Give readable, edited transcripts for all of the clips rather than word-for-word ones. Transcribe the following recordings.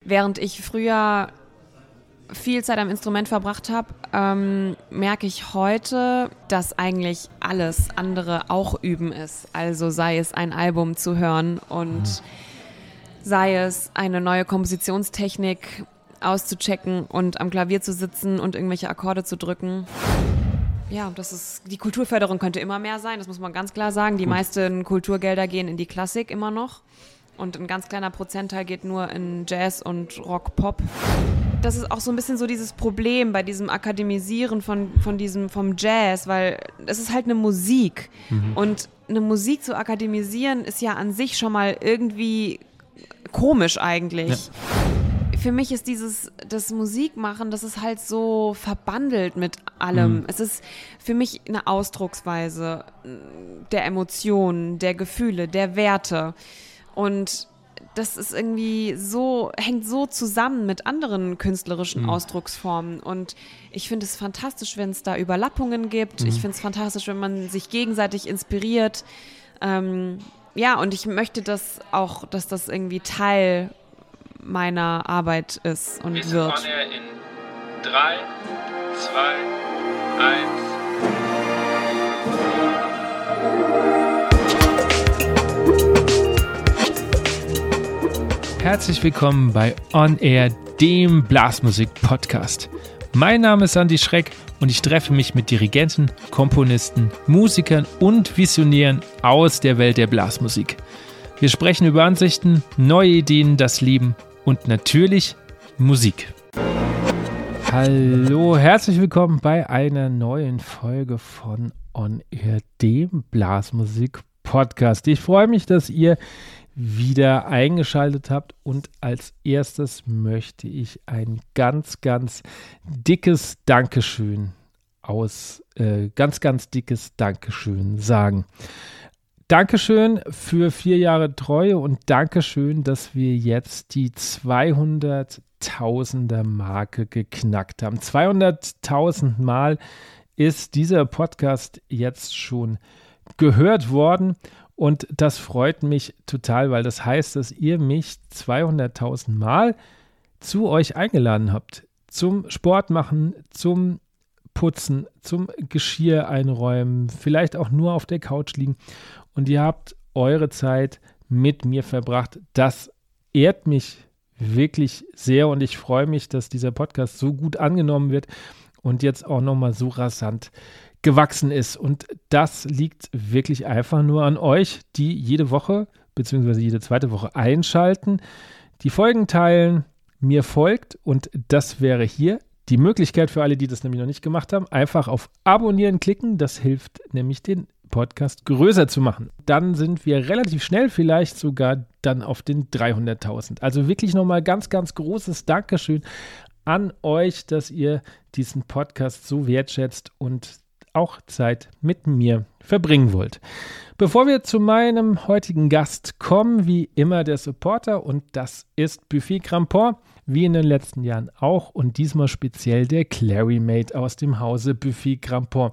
während ich früher viel Zeit am Instrument verbracht habe, merke ich heute, dass eigentlich alles andere auch Üben ist. Also sei es ein Album zu hören und sei es eine neue Kompositionstechnik auszuchecken und am Klavier zu sitzen und irgendwelche Akkorde zu drücken. Ja, die Kulturförderung könnte immer mehr sein, das muss man ganz klar sagen. Die meisten Kulturgelder gehen in die Klassik immer noch und ein ganz kleiner Prozentteil geht nur in Jazz und Rock, Pop. Das ist auch so ein bisschen so dieses Problem bei diesem Akademisieren vom Jazz, weil es ist halt eine Musik. Und eine Musik zu akademisieren ist ja an sich schon mal irgendwie komisch eigentlich. Ja. Für mich ist das Musikmachen, das ist halt so verbandelt mit allem. Es ist für mich eine Ausdrucksweise der Emotionen, der Gefühle, der Werte. Und das ist irgendwie hängt so zusammen mit anderen künstlerischen Ausdrucksformen. Und ich finde es fantastisch, wenn es da Überlappungen gibt. Ich finde es fantastisch, wenn man sich gegenseitig inspiriert. Ja, und ich möchte dass das irgendwie Teil meiner Arbeit ist und wird. On air in 3, 2, 1. Herzlich willkommen bei On Air, dem Blasmusik-Podcast. Mein Name ist Andi Schreck und ich treffe mich mit Dirigenten, Komponisten, Musikern und Visionären aus der Welt der Blasmusik. Wir sprechen über Ansichten, neue Ideen, das Leben und natürlich Musik. Hallo, herzlich willkommen bei einer neuen Folge von On Air, dem Blasmusik-Podcast. Ich freue mich, dass ihr wieder eingeschaltet habt und als erstes möchte ich ein ganz, ganz dickes Dankeschön ganz dickes Dankeschön sagen. Dankeschön für 4 Jahre Treue und Dankeschön, dass wir jetzt die 200.000er Marke geknackt haben. 200.000 Mal ist dieser Podcast jetzt schon gehört worden. Und das freut mich total, weil das heißt, dass ihr mich 200.000 Mal zu euch eingeladen habt. Zum Sport machen, zum Putzen, zum Geschirr einräumen, vielleicht auch nur auf der Couch liegen. Und ihr habt eure Zeit mit mir verbracht. Das ehrt mich wirklich sehr und ich freue mich, dass dieser Podcast so gut angenommen wird und jetzt auch nochmal so rasant gewachsen ist. Und das liegt wirklich einfach nur an euch, die jede Woche bzw. jede zweite Woche einschalten, die Folgen teilen, mir folgt und das wäre hier die Möglichkeit für alle, die das nämlich noch nicht gemacht haben, einfach auf Abonnieren klicken. Das hilft nämlich, den Podcast größer zu machen. Dann sind wir relativ schnell vielleicht sogar dann auf den 300.000. Also wirklich nochmal ganz, ganz großes Dankeschön an euch, dass ihr diesen Podcast so wertschätzt und auch Zeit mit mir verbringen wollt. Bevor wir zu meinem heutigen Gast kommen, wie immer der Supporter und das ist Buffet Crampon, wie in den letzten Jahren auch und diesmal speziell der Clarinate aus dem Hause Buffet Crampon.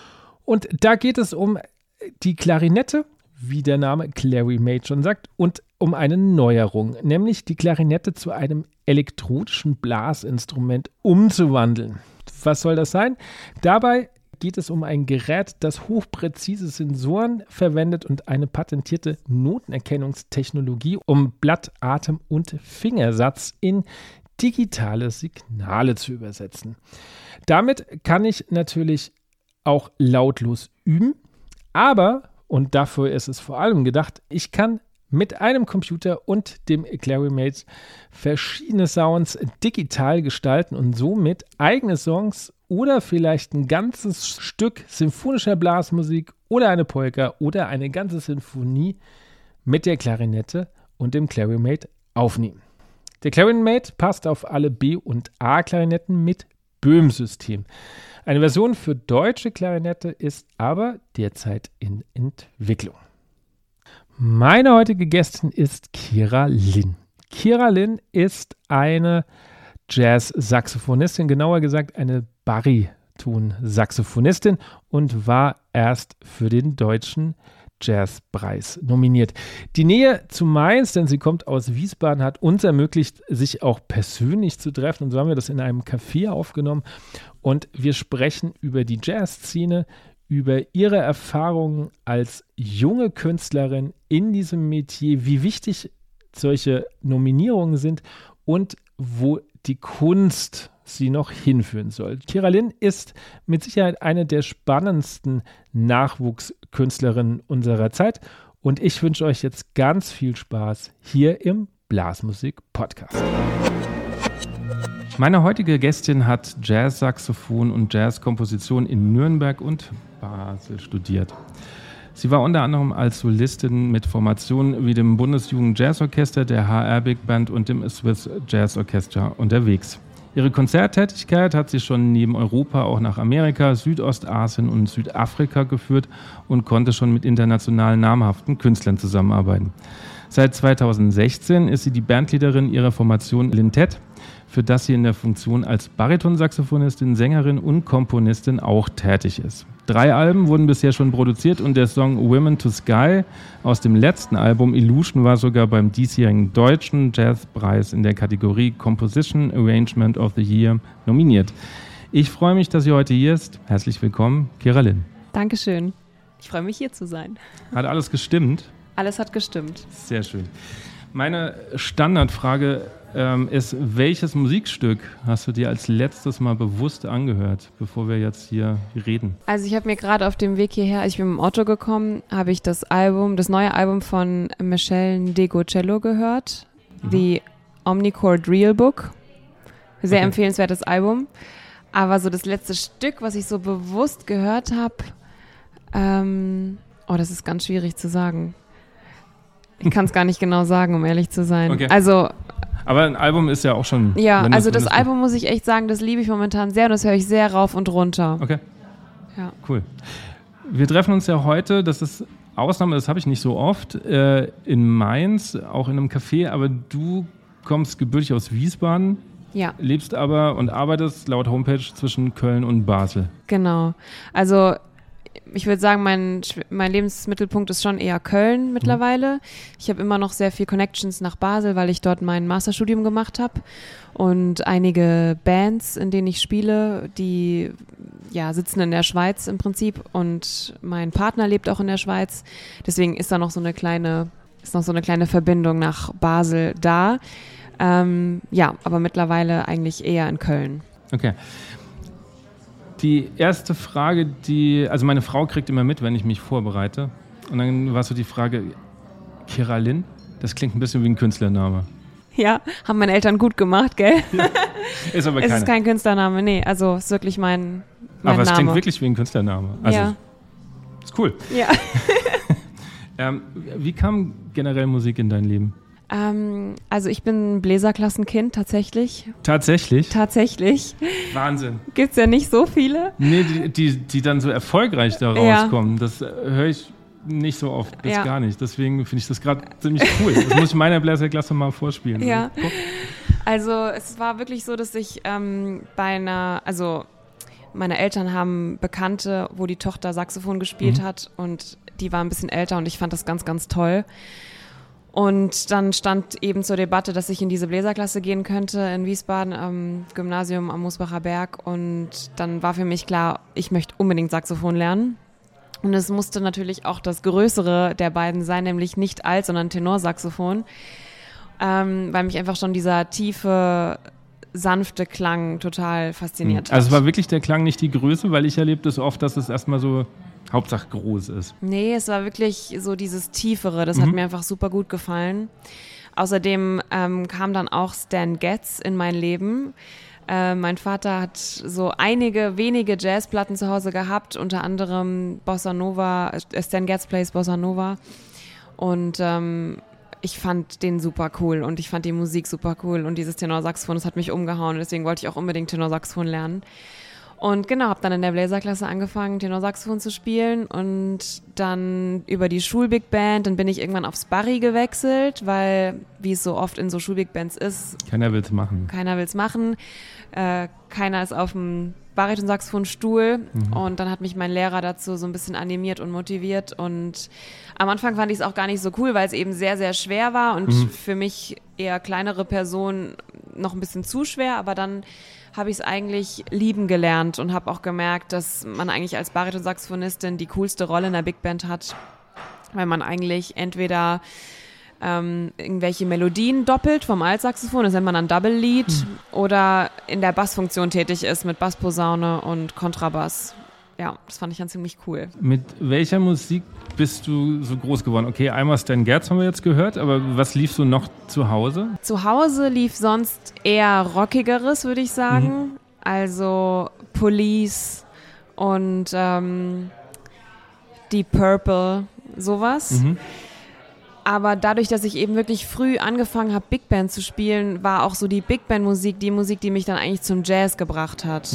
Und da geht es um die Klarinette, wie der Name Clarinate schon sagt, und um eine Neuerung, nämlich die Klarinette zu einem elektronischen Blasinstrument umzuwandeln. Was soll das sein? Dabei geht es um ein Gerät, das hochpräzise Sensoren verwendet und eine patentierte Notenerkennungstechnologie, um Blatt-, Atem- und Fingersatz in digitale Signale zu übersetzen. Damit kann ich natürlich auch lautlos üben, aber, und dafür ist es vor allem gedacht, ich kann mit einem Computer und dem Clarinate verschiedene Sounds digital gestalten und somit eigene Songs oder vielleicht ein ganzes Stück symphonischer Blasmusik oder eine Polka oder eine ganze Sinfonie mit der Klarinette und dem Clarinate aufnehmen. Der Clarinate passt auf alle B- und A-Klarinetten mit Böhm-System. Eine Version für deutsche Klarinette ist aber derzeit in Entwicklung. Meine heutige Gästin ist Kira Lin. Kira Lin ist eine Jazz-Saxophonistin, genauer gesagt eine Bariton-Saxophonistin und war erst für den Deutschen Jazzpreis nominiert. Die Nähe zu Mainz, denn sie kommt aus Wiesbaden, hat uns ermöglicht, sich auch persönlich zu treffen. Und so haben wir das in einem Café aufgenommen. Und wir sprechen über die Jazzszene, über ihre Erfahrungen als junge Künstlerin in diesem Metier, wie wichtig solche Nominierungen sind und wo die Kunst sie noch hinführen soll. Kira Lynn ist mit Sicherheit eine der spannendsten Nachwuchskünstlerinnen unserer Zeit und ich wünsche euch jetzt ganz viel Spaß hier im Blasmusik-Podcast. Meine heutige Gästin hat Jazzsaxophon und Jazzkomposition in Nürnberg und Basel studiert. Sie war unter anderem als Solistin mit Formationen wie dem Bundesjugend-Jazzorchester, der HR Big Band und dem Swiss Jazz Orchestra unterwegs. Ihre Konzerttätigkeit hat sie schon neben Europa auch nach Amerika, Südostasien und Südafrika geführt und konnte schon mit international namhaften Künstlern zusammenarbeiten. Seit 2016 ist sie die Bandleaderin ihrer Formation Lintett, für das sie in der Funktion als Baritonsaxophonistin, Sängerin und Komponistin auch tätig ist. 3 Alben wurden bisher schon produziert und der Song Women to Sky aus dem letzten Album Illusion war sogar beim diesjährigen Deutschen Jazzpreis in der Kategorie Composition Arrangement of the Year nominiert. Ich freue mich, dass sie heute hier ist. Herzlich willkommen, Kira Lynn. Dankeschön. Ich freue mich, hier zu sein. Hat alles gestimmt? Alles hat gestimmt. Sehr schön. Meine Standardfrage ist, welches Musikstück hast du dir als letztes mal bewusst angehört, bevor wir jetzt hier reden? Also ich habe mir gerade auf dem Weg hierher, ich bin mit dem Auto gekommen, habe ich das neue Album von Michel Ndegeocello gehört, The Omnichord Real Book. Sehr empfehlenswertes Album. Aber so das letzte Stück, was ich so bewusst gehört habe, das ist ganz schwierig zu sagen. Ich kann es gar nicht genau sagen, um ehrlich zu sein. Okay. Also aber ein Album ist ja auch schon... Ja, also das Album muss ich echt sagen, das liebe ich momentan sehr und das höre ich sehr rauf und runter. Okay. Ja. Cool. Wir treffen uns ja heute, das ist Ausnahme, das habe ich nicht so oft, in Mainz, auch in einem Café, aber du kommst gebürtig aus Wiesbaden, lebst aber und arbeitest laut Homepage zwischen Köln und Basel. Genau. Also ich würde sagen, mein Lebensmittelpunkt ist schon eher Köln mittlerweile. Ich habe immer noch sehr viel Connections nach Basel, weil ich dort mein Masterstudium gemacht habe. Und einige Bands, in denen ich spiele, die sitzen in der Schweiz im Prinzip. Und mein Partner lebt auch in der Schweiz. Deswegen ist da noch so eine kleine Verbindung nach Basel da. Aber mittlerweile eigentlich eher in Köln. Okay. Die erste Frage, also meine Frau kriegt immer mit, wenn ich mich vorbereite. Und dann war so die Frage, Kira Lynn, das klingt ein bisschen wie ein Künstlername. Ja, haben meine Eltern gut gemacht, gell? Ja, ist aber Es ist kein Künstlername, nee, also ist wirklich mein aber Name. Es klingt wirklich wie ein Künstlername. Also, ist cool. Ja. Wie kam generell Musik in dein Leben? Also ich bin ein Bläserklassenkind, tatsächlich. Tatsächlich? Tatsächlich. Wahnsinn. Gibt's ja nicht so viele. Nee, die dann so erfolgreich da rauskommen. Das höre ich nicht so oft, bis gar nicht. Deswegen finde ich das gerade ziemlich cool. Das muss ich meiner Bläserklasse mal vorspielen. Ja. Also es war wirklich so, dass ich meine Eltern haben Bekannte, wo die Tochter Saxophon gespielt hat und die war ein bisschen älter und ich fand das ganz, ganz toll. Und dann stand eben zur Debatte, dass ich in diese Bläserklasse gehen könnte in Wiesbaden am Gymnasium am Moosbacher Berg. Und dann war für mich klar, ich möchte unbedingt Saxophon lernen. Und es musste natürlich auch das Größere der beiden sein, nämlich nicht Alt, sondern Tenorsaxophon, weil mich einfach schon dieser tiefe, sanfte Klang total fasziniert hat. Also es war wirklich der Klang, nicht die Größe, weil ich erlebe das oft, dass es erstmal so Hauptsache groß ist. Nee, es war wirklich so dieses Tiefere, das hat mir einfach super gut gefallen. Außerdem kam dann auch Stan Getz in mein Leben. Mein Vater hat so einige wenige Jazzplatten zu Hause gehabt, unter anderem Bossa Nova, Stan Getz Plays Bossa Nova. Und ich fand den super cool und ich fand die Musik super cool und dieses Tenorsaxophon, das hat mich umgehauen und deswegen wollte ich auch unbedingt Tenorsaxophon lernen. Und genau, habe dann in der Bläserklasse angefangen, Tenorsaxophon zu spielen und dann über die Schulbig Band, dann bin ich irgendwann aufs Barry gewechselt, weil, wie es so oft in so Schulbig Bands ist, Keiner will's machen. keiner ist auf dem Baritonsaxophonstuhl und dann hat mich mein Lehrer dazu so ein bisschen animiert und motiviert und am Anfang fand ich es auch gar nicht so cool, weil es eben sehr, sehr schwer war und für mich eher kleinere Personen noch ein bisschen zu schwer, aber dann habe ich es eigentlich lieben gelernt und habe auch gemerkt, dass man eigentlich als Baritonsaxophonistin die coolste Rolle in der Big Band hat, weil man eigentlich entweder irgendwelche Melodien doppelt vom Altsaxophon, das nennt man dann Double Lead, oder in der Bassfunktion tätig ist mit Bassposaune und Kontrabass. Ja, das fand ich dann ziemlich cool. Mit welcher Musik bist du so groß geworden? Okay, einmal Stan Getz haben wir jetzt gehört, aber was lief so noch zu Hause? Zu Hause lief sonst eher Rockigeres, würde ich sagen. Also Police und Deep Purple, sowas. Aber dadurch, dass ich eben wirklich früh angefangen habe, Big Band zu spielen, war auch so die Big Band Musik die Musik, die mich dann eigentlich zum Jazz gebracht hat.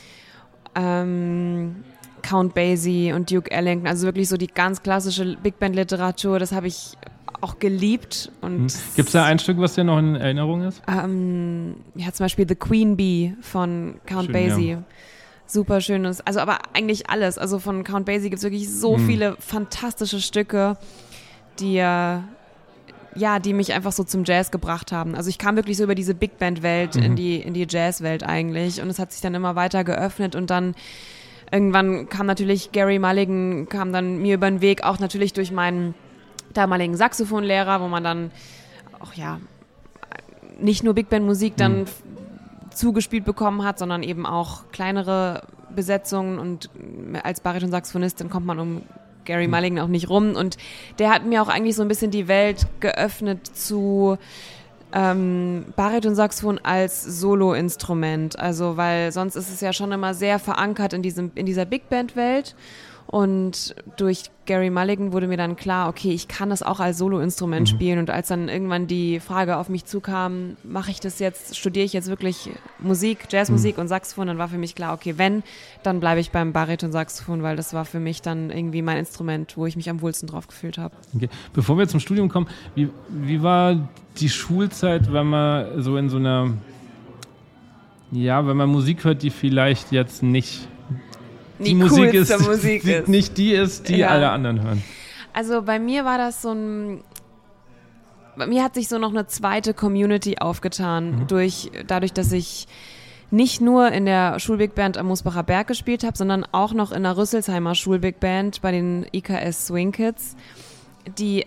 Count Basie und Duke Ellington, also wirklich so die ganz klassische Big Band Literatur, das habe ich auch geliebt. Gibt es da ein Stück, was dir noch in Erinnerung ist? Ja, zum Beispiel The Queen Bee von Count Basie. Ja. Super schönes, also aber eigentlich alles. Also von Count Basie gibt es wirklich so viele fantastische Stücke, die mich einfach so zum Jazz gebracht haben. Also ich kam wirklich so über diese Big Band Welt in die Jazz-Welt eigentlich und es hat sich dann immer weiter geöffnet und dann irgendwann kam natürlich Gary Mulligan, kam dann mir über den Weg, auch natürlich durch meinen damaligen Saxophonlehrer, wo man dann auch nicht nur Big Band Musik dann zugespielt bekommen hat, sondern eben auch kleinere Besetzungen und als Baritonsaxophonistin kommt man um Gary Mulligan auch nicht rum und der hat mir auch eigentlich so ein bisschen die Welt geöffnet zu Baritonsaxophon als Solo-Instrument, also weil sonst ist es ja schon immer sehr verankert in dieser Big Band-Welt und durch Gary Mulligan wurde mir dann klar, okay, ich kann das auch als Solo-Instrument spielen und als dann irgendwann die Frage auf mich zukam, mache ich das jetzt, studiere ich jetzt wirklich Musik, Jazzmusik und Saxophon, dann war für mich klar, okay, wenn, dann bleibe ich beim Baritonsaxophon, weil das war für mich dann irgendwie mein Instrument, wo ich mich am wohlsten drauf gefühlt habe. Okay. Bevor wir zum Studium kommen, wie war die Schulzeit, wenn man so in so einer, wenn man Musik hört, die vielleicht jetzt nicht die Musik ist, nicht die ist, die alle anderen hören? Also bei mir war das bei mir hat sich so noch eine zweite Community aufgetan, dadurch, dass ich nicht nur in der Schulbigband am Moosbacher Berg gespielt habe, sondern auch noch in der Rüsselsheimer Schulbigband bei den IKS Swing Kids, die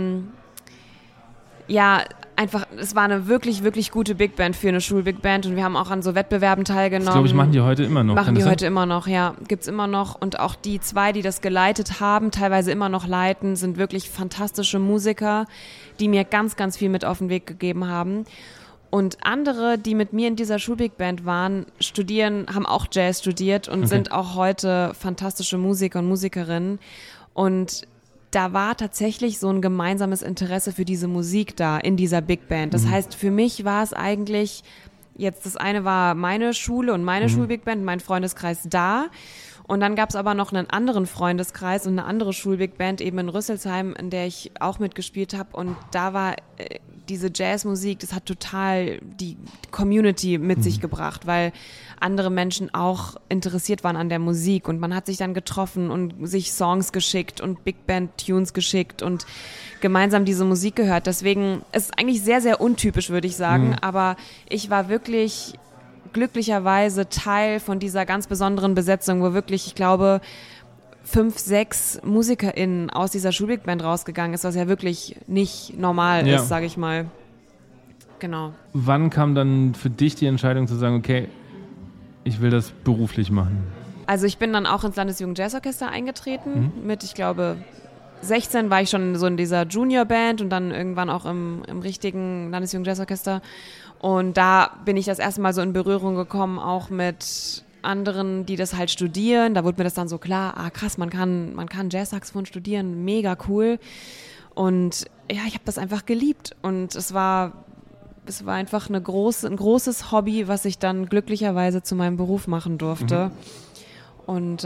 einfach, es war eine wirklich, wirklich gute Big Band für eine Schulbigband und wir haben auch an so Wettbewerben teilgenommen. Das, glaube ich, machen die heute immer noch. Immer noch, ja. Gibt's immer noch. Und auch die zwei, die das geleitet haben, teilweise immer noch leiten, sind wirklich fantastische Musiker, die mir ganz, ganz viel mit auf den Weg gegeben haben. Und andere, die mit mir in dieser Schulbigband waren, haben auch Jazz studiert und sind auch heute fantastische Musiker und Musikerinnen. Und da war tatsächlich so ein gemeinsames Interesse für diese Musik da in dieser Big Band. Das heißt, für mich war es eigentlich, jetzt das eine war meine Schule und meine Schulbig Band, mein Freundeskreis da. Und dann gab es aber noch einen anderen Freundeskreis und eine andere Schulbig Band eben in Rüsselsheim, in der ich auch mitgespielt habe. Und da war diese Jazzmusik, das hat total die Community mit sich gebracht, weil andere Menschen auch interessiert waren an der Musik und man hat sich dann getroffen und sich Songs geschickt und Big Band Tunes geschickt und gemeinsam diese Musik gehört. Deswegen ist es eigentlich sehr, sehr untypisch, würde ich sagen, aber ich war wirklich glücklicherweise Teil von dieser ganz besonderen Besetzung, wo wirklich, ich glaube, 5, 6 MusikerInnen aus dieser Schulbigband rausgegangen ist, was ja wirklich nicht normal ist, sage ich mal. Genau. Wann kam dann für dich die Entscheidung zu sagen, okay, ich will das beruflich machen? Also ich bin dann auch ins Landesjugendjazzorchester eingetreten. Mit, ich glaube, 16 war ich schon so in dieser Juniorband und dann irgendwann auch im richtigen Landesjugendjazzorchester. Und da bin ich das erste Mal so in Berührung gekommen, auch mit anderen, die das halt studieren. Da wurde mir das dann so klar, krass, man kann Jazzsaxophon studieren, mega cool. Und ja, ich habe das einfach geliebt. Und es war einfach ein großes Hobby, was ich dann glücklicherweise zu meinem Beruf machen durfte. Und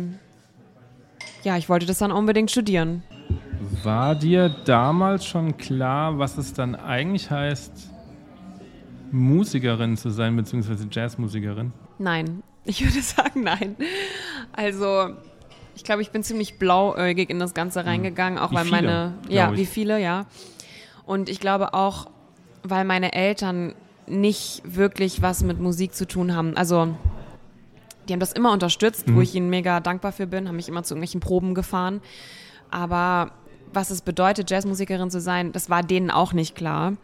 ich wollte das dann unbedingt studieren. War dir damals schon klar, was es dann eigentlich heißt, Musikerin zu sein, beziehungsweise Jazzmusikerin? Nein, ich würde sagen nein. Also ich glaube, ich bin ziemlich blauäugig in das Ganze reingegangen, auch weil wie viele, ja. Und ich glaube auch, weil meine Eltern nicht wirklich was mit Musik zu tun haben. Also die haben das immer unterstützt, wo ich ihnen mega dankbar für bin, haben mich immer zu irgendwelchen Proben gefahren. Aber was es bedeutet, Jazzmusikerin zu sein, das war denen auch nicht klar.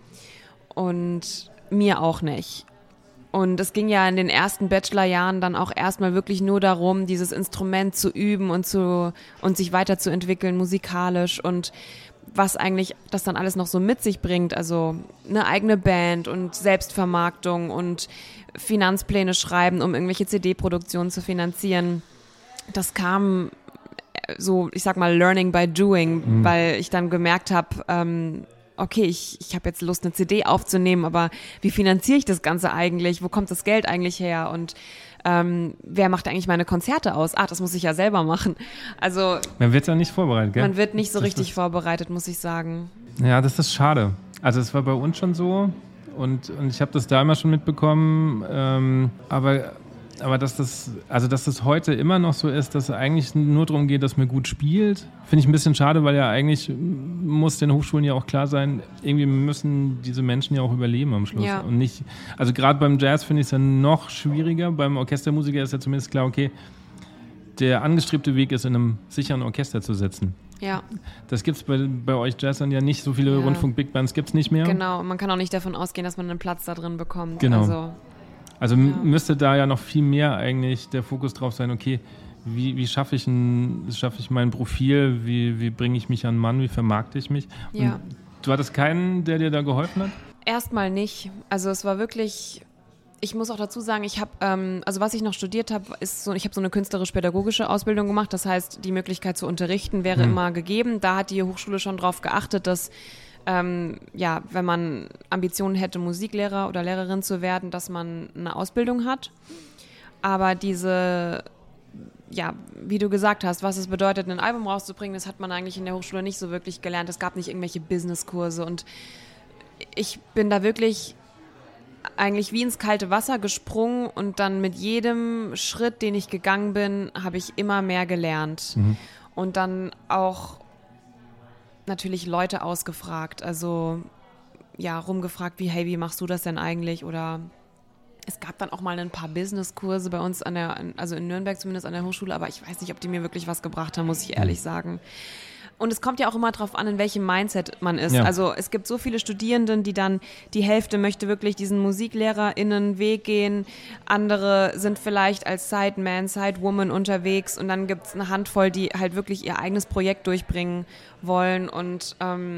Und mir auch nicht. Und es ging ja in den ersten Bachelorjahren dann auch erstmal wirklich nur darum, dieses Instrument zu üben und sich weiterzuentwickeln musikalisch und was eigentlich das dann alles noch so mit sich bringt, also eine eigene Band und Selbstvermarktung und Finanzpläne schreiben, um irgendwelche CD-Produktionen zu finanzieren. Das kam so, ich sag mal, learning by doing, weil ich dann gemerkt habe, okay, ich habe jetzt Lust, eine CD aufzunehmen, aber wie finanziere ich das Ganze eigentlich? Wo kommt das Geld eigentlich her? Und wer macht eigentlich meine Konzerte aus? Das muss ich ja selber machen. Also man wird ja nicht vorbereitet, gell? Man wird nicht so richtig vorbereitet, muss ich sagen. Ja, das ist schade. Also es war bei uns schon so und ich habe das da immer schon mitbekommen, aber dass das heute immer noch so ist, dass es eigentlich nur darum geht, dass man gut spielt, finde ich ein bisschen schade, weil ja eigentlich muss den Hochschulen ja auch klar sein, irgendwie müssen diese Menschen ja auch überleben am Schluss. Ja. Und nicht, also gerade beim Jazz finde ich es ja noch schwieriger. Beim Orchestermusiker ist ja zumindest klar, okay, der angestrebte Weg ist, in einem sicheren Orchester zu sitzen. Ja. Das gibt es bei euch Jazzern ja nicht, so viele Rundfunk-Big-Bands gibt es nicht mehr. Genau, man kann auch nicht davon ausgehen, dass man einen Platz da drin bekommt. Genau. Also müsste da ja noch viel mehr eigentlich der Fokus drauf sein, okay, wie schaffe ich mein Profil, wie bringe ich mich an den Mann, wie vermarkte ich mich? Ja. Und du hattest keinen, der dir da geholfen hat? Erstmal nicht. Also es war wirklich, ich muss auch dazu sagen, ich habe, also was ich noch studiert habe, ist so, ich habe so eine künstlerisch-pädagogische Ausbildung gemacht, das heißt, die Möglichkeit zu unterrichten wäre immer gegeben. Da hat die Hochschule schon drauf geachtet, dass wenn man Ambitionen hätte, Musiklehrer oder Lehrerin zu werden, dass man eine Ausbildung hat. Aber diese, wie du gesagt hast, was es bedeutet, ein Album rauszubringen, das hat man eigentlich in der Hochschule nicht so wirklich gelernt. Es gab nicht irgendwelche Businesskurse und ich bin da wirklich eigentlich wie ins kalte Wasser gesprungen und dann mit jedem Schritt, den ich gegangen bin, habe ich immer mehr gelernt. Und dann auch natürlich Leute ausgefragt, also rumgefragt, wie machst du das denn eigentlich? Oder es gab dann auch mal ein paar Businesskurse bei uns also in Nürnberg zumindest an der Hochschule, aber ich weiß nicht, ob die mir wirklich was gebracht haben, muss ich ehrlich sagen. Und es kommt ja auch immer drauf an, in welchem Mindset man ist. Ja. Also es gibt so viele Studierenden, die Hälfte möchte wirklich diesen MusiklehrerInnen-Weg gehen, andere sind vielleicht als Sideman, Sidewoman unterwegs und dann gibt es eine Handvoll, die halt wirklich ihr eigenes Projekt durchbringen wollen und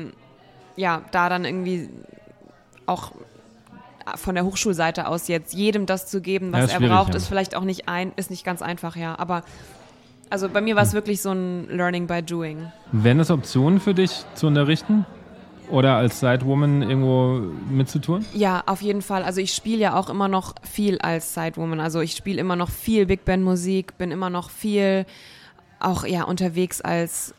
da dann irgendwie auch von der Hochschulseite aus jetzt jedem das zu geben, was er braucht, ist vielleicht auch nicht ganz einfach, aber also bei mir war es wirklich so ein Learning by Doing. Wären es Optionen für dich zu unterrichten oder als Sidewoman irgendwo mitzutun? Ja, auf jeden Fall. Also ich spiele ja auch immer noch viel als Sidewoman. Also ich spiele immer noch viel Big Band Musik, bin immer noch viel auch unterwegs als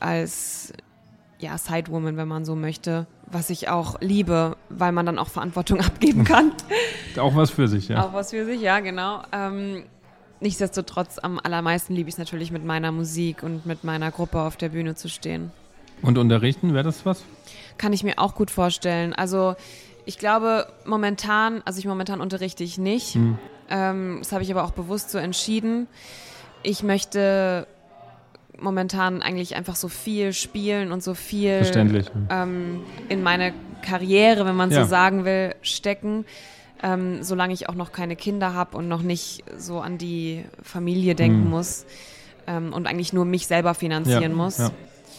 Sidewoman, wenn man so möchte. Was ich auch liebe, weil man dann auch Verantwortung abgeben kann. Auch was für sich, ja. Auch was für sich, ja, genau. Nichtsdestotrotz, am allermeisten liebe ich es natürlich, mit meiner Musik und mit meiner Gruppe auf der Bühne zu stehen. Und unterrichten, wäre das was? Kann ich mir auch gut vorstellen. Also ich glaube, momentan unterrichte ich nicht. Das habe ich aber auch bewusst so entschieden. Ich möchte momentan eigentlich einfach so viel spielen und so viel in meine Karriere, wenn man so sagen will, stecken. Solange ich auch noch keine Kinder habe und noch nicht so an die Familie denken muss und eigentlich nur mich selber finanzieren muss. Ja.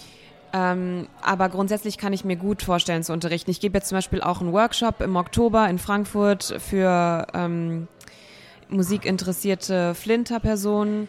Aber grundsätzlich kann ich mir gut vorstellen zu unterrichten. Ich gebe jetzt zum Beispiel auch einen Workshop im Oktober in Frankfurt für musikinteressierte Flinter-Personen.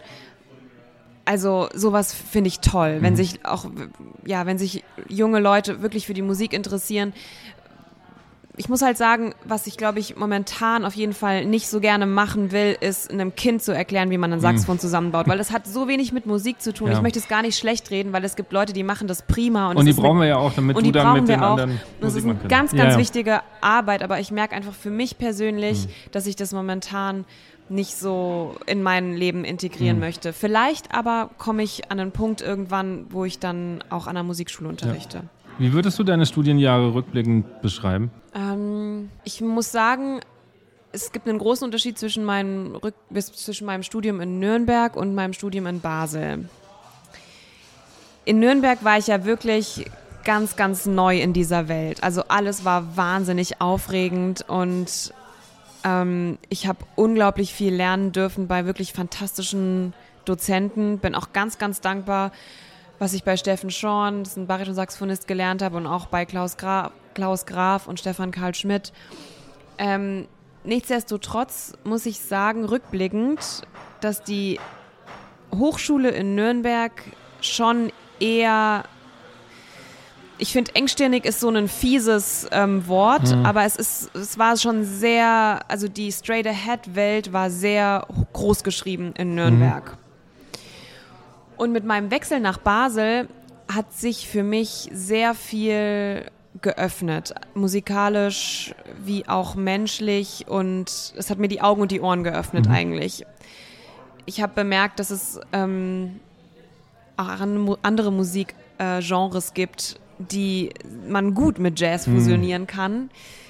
Also sowas finde ich toll, wenn sich junge Leute wirklich für die Musik interessieren, ich muss halt sagen, was ich, glaube ich, momentan auf jeden Fall nicht so gerne machen will, ist einem Kind zu erklären, wie man ein Saxophon zusammenbaut, weil es hat so wenig mit Musik zu tun. Ich möchte es gar nicht schlecht reden, weil es gibt Leute, die machen das prima. Und die brauchen wir ja auch, damit du dann mit den anderen das ist eine ganz, ganz wichtige Arbeit, aber ich merke einfach für mich persönlich, dass ich das momentan nicht so in mein Leben integrieren möchte. Vielleicht aber komme ich an einen Punkt irgendwann, wo ich dann auch an der Musikschule unterrichte. Ja. Wie würdest du deine Studienjahre rückblickend beschreiben? Ich muss sagen, es gibt einen großen Unterschied zwischen meinem Studium in Nürnberg und meinem Studium in Basel. In Nürnberg war ich ja wirklich ganz, ganz neu in dieser Welt. Also alles war wahnsinnig aufregend und ich habe unglaublich viel lernen dürfen bei wirklich fantastischen Dozenten. Bin auch ganz, ganz dankbar, was ich bei Steffen Schorn, das ist ein Bariton-Saxophonist, gelernt habe und auch bei Klaus Graf und Stefan Karl Schmidt. Nichtsdestotrotz muss ich sagen, rückblickend, dass die Hochschule in Nürnberg schon eher, ich finde, engstirnig ist so ein fieses Wort, aber es war schon sehr, also die Straight-Ahead-Welt war sehr groß geschrieben in Nürnberg. Und mit meinem Wechsel nach Basel hat sich für mich sehr viel geöffnet, musikalisch wie auch menschlich, und es hat mir die Augen und die Ohren geöffnet eigentlich. Ich habe bemerkt, dass es auch andere Musikgenres gibt, die man gut mit Jazz fusionieren kann.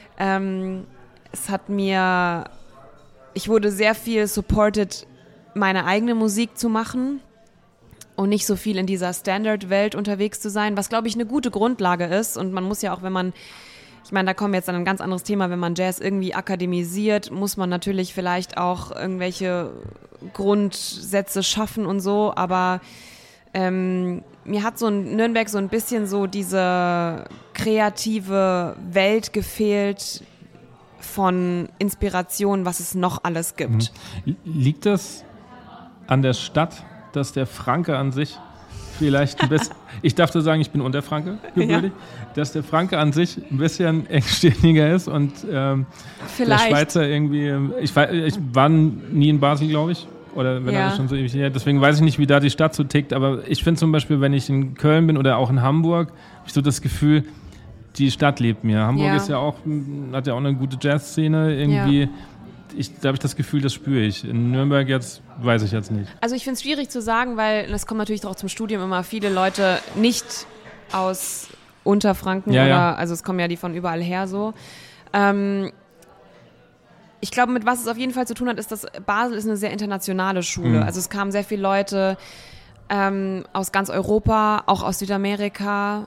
Ich wurde sehr viel supported, meine eigene Musik zu machen und nicht so viel in dieser Standard-Welt unterwegs zu sein, was, glaube ich, eine gute Grundlage ist. Und man muss ja auch, ich meine, da kommen wir jetzt an ein ganz anderes Thema, wenn man Jazz irgendwie akademisiert, muss man natürlich vielleicht auch irgendwelche Grundsätze schaffen und so, aber mir hat so in Nürnberg so ein bisschen so diese kreative Welt gefehlt von Inspiration, was es noch alles gibt. Liegt das an der Stadt, dass der Franke an sich vielleicht ein bisschen, ich darf so sagen, ich bin Unterfranke gebürtig, dass der Franke an sich ein bisschen engstirniger ist und der Schweizer irgendwie, ich war nie in Basel, glaube ich, oder wenn er schon so ewig her, deswegen weiß ich nicht, wie da die Stadt so tickt, aber ich finde zum Beispiel, wenn ich in Köln bin oder auch in Hamburg, habe ich so das Gefühl, die Stadt lebt mir. Hamburg ist hat ja auch eine gute Jazzszene irgendwie. Da habe ich das Gefühl, das spüre ich. In Nürnberg jetzt weiß ich jetzt nicht. Also ich finde es schwierig zu sagen, weil es kommen natürlich auch zum Studium immer viele Leute nicht aus Unterfranken also es kommen ja die von überall her so. Ich glaube, mit was es auf jeden Fall zu tun hat, ist, dass Basel ist eine sehr internationale Schule. Also es kamen sehr viele Leute aus ganz Europa, auch aus Südamerika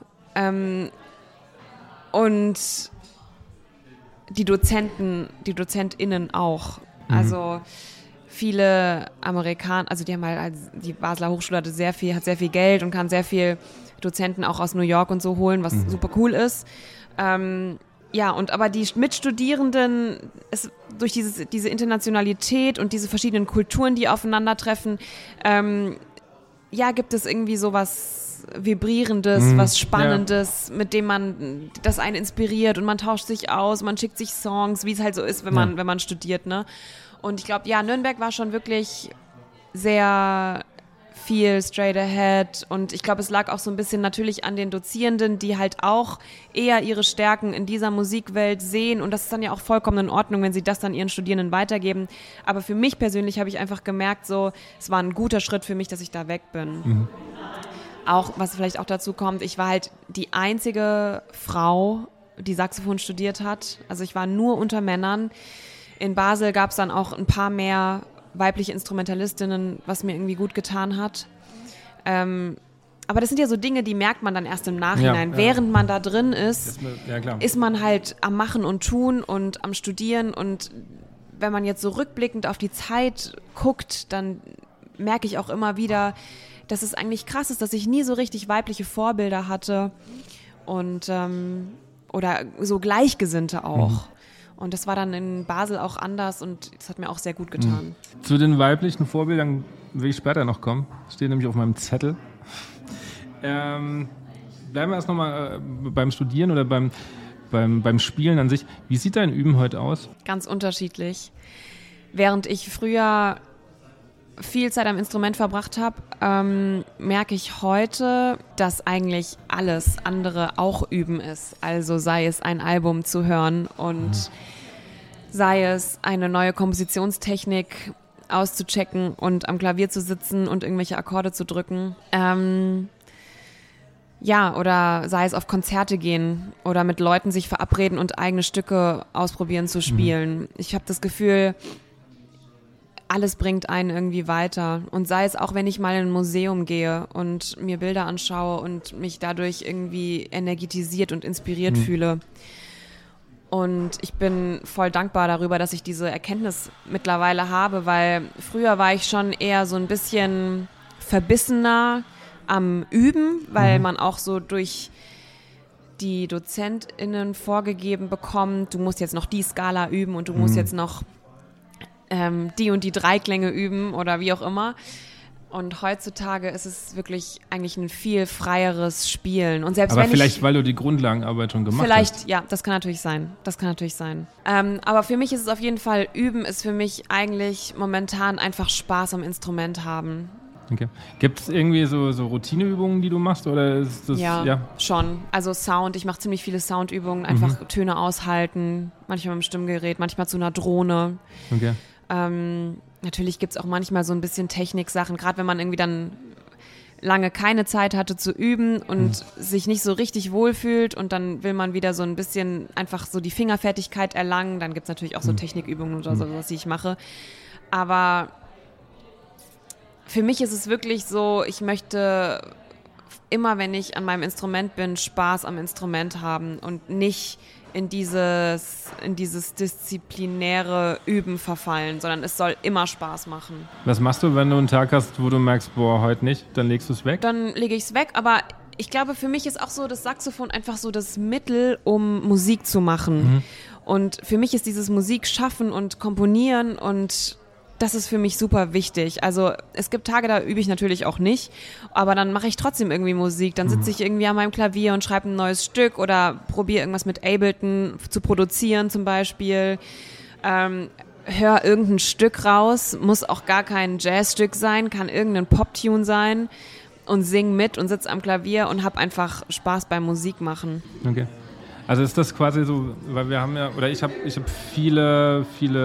und die DozentInnen auch. Also viele Amerikaner, also die Basler Hochschule hat sehr viel Geld und kann sehr viel Dozenten auch aus New York und so holen, was super cool ist. Aber die Mitstudierenden, durch diese Internationalität und diese verschiedenen Kulturen, die aufeinandertreffen, gibt es irgendwie sowas Vibrierendes, was Spannendes, mit dem das einen inspiriert und man tauscht sich aus, man schickt sich Songs, wie es halt so ist, wenn man studiert, ne? Und ich glaube, Nürnberg war schon wirklich sehr viel straight ahead und ich glaube, es lag auch so ein bisschen natürlich an den Dozierenden, die halt auch eher ihre Stärken in dieser Musikwelt sehen, und das ist dann ja auch vollkommen in Ordnung, wenn sie das dann ihren Studierenden weitergeben. Aber für mich persönlich habe ich einfach gemerkt, so, es war ein guter Schritt für mich, dass ich da weg bin. Auch, was vielleicht auch dazu kommt, ich war halt die einzige Frau, die Saxophon studiert hat. Also ich war nur unter Männern. In Basel gab es dann auch ein paar mehr weibliche Instrumentalistinnen, was mir irgendwie gut getan hat. Aber das sind ja so Dinge, die merkt man dann erst im Nachhinein. Während man da drin ist, ist man halt am Machen und Tun und am Studieren. Und wenn man jetzt so rückblickend auf die Zeit guckt, dann merke ich auch immer wieder, dass es eigentlich krass ist, dass ich nie so richtig weibliche Vorbilder hatte und oder so Gleichgesinnte auch. Und das war dann in Basel auch anders und das hat mir auch sehr gut getan. Zu den weiblichen Vorbildern will ich später noch kommen. Steht nämlich auf meinem Zettel. Bleiben wir erst nochmal beim Studieren oder beim Spielen an sich. Wie sieht dein Üben heute aus? Ganz unterschiedlich. Während ich früher viel Zeit am Instrument verbracht habe, merke ich heute, dass eigentlich alles andere auch Üben ist. Also sei es ein Album zu hören und sei es eine neue Kompositionstechnik auszuchecken und am Klavier zu sitzen und irgendwelche Akkorde zu drücken. Oder sei es auf Konzerte gehen oder mit Leuten sich verabreden und eigene Stücke ausprobieren zu spielen. Ich habe das Gefühl, alles bringt einen irgendwie weiter. Und sei es auch, wenn ich mal in ein Museum gehe und mir Bilder anschaue und mich dadurch irgendwie energetisiert und inspiriert fühle. Und ich bin voll dankbar darüber, dass ich diese Erkenntnis mittlerweile habe, weil früher war ich schon eher so ein bisschen verbissener am Üben, weil man auch so durch die DozentInnen vorgegeben bekommt, du musst jetzt noch die Skala üben und du musst jetzt noch die und die Dreiklänge üben oder wie auch immer. Und heutzutage ist es wirklich eigentlich ein viel freieres Spielen. Und selbst aber wenn vielleicht, weil du die Grundlagenarbeit schon gemacht hast. Vielleicht, ja, das kann natürlich sein. Aber für mich ist es auf jeden Fall, Üben ist für mich eigentlich momentan einfach Spaß am Instrument haben. Okay. Gibt es irgendwie so Routineübungen, die du machst? Oder ist das, ja, schon. Also Sound, ich mache ziemlich viele Soundübungen, einfach Töne aushalten, manchmal mit dem Stimmgerät, manchmal zu einer Drohne. Okay. Natürlich gibt es auch manchmal so ein bisschen Techniksachen, gerade wenn man irgendwie dann lange keine Zeit hatte zu üben und sich nicht so richtig wohlfühlt und dann will man wieder so ein bisschen einfach so die Fingerfertigkeit erlangen, dann gibt es natürlich auch so Technikübungen oder sowas, die ich mache. Aber für mich ist es wirklich so, ich möchte immer, wenn ich an meinem Instrument bin, Spaß am Instrument haben und nicht in dieses disziplinäre Üben verfallen, sondern es soll immer Spaß machen. Was machst du, wenn du einen Tag hast, wo du merkst, boah, heute nicht, dann legst du es weg? Dann lege ich es weg, aber ich glaube, für mich ist auch so das Saxophon einfach so das Mittel, um Musik zu machen. Und für mich ist dieses Musik schaffen und komponieren und das ist für mich super wichtig. Also es gibt Tage, da übe ich natürlich auch nicht, aber dann mache ich trotzdem irgendwie Musik. Dann sitze ich irgendwie an meinem Klavier und schreibe ein neues Stück oder probiere irgendwas mit Ableton zu produzieren zum Beispiel. Hör irgendein Stück raus, muss auch gar kein Jazzstück sein, kann irgendein Pop-Tune sein und sing mit und sitze am Klavier und habe einfach Spaß beim Musik machen. Okay. Also ist das quasi so, weil wir haben ja, oder ich hab viele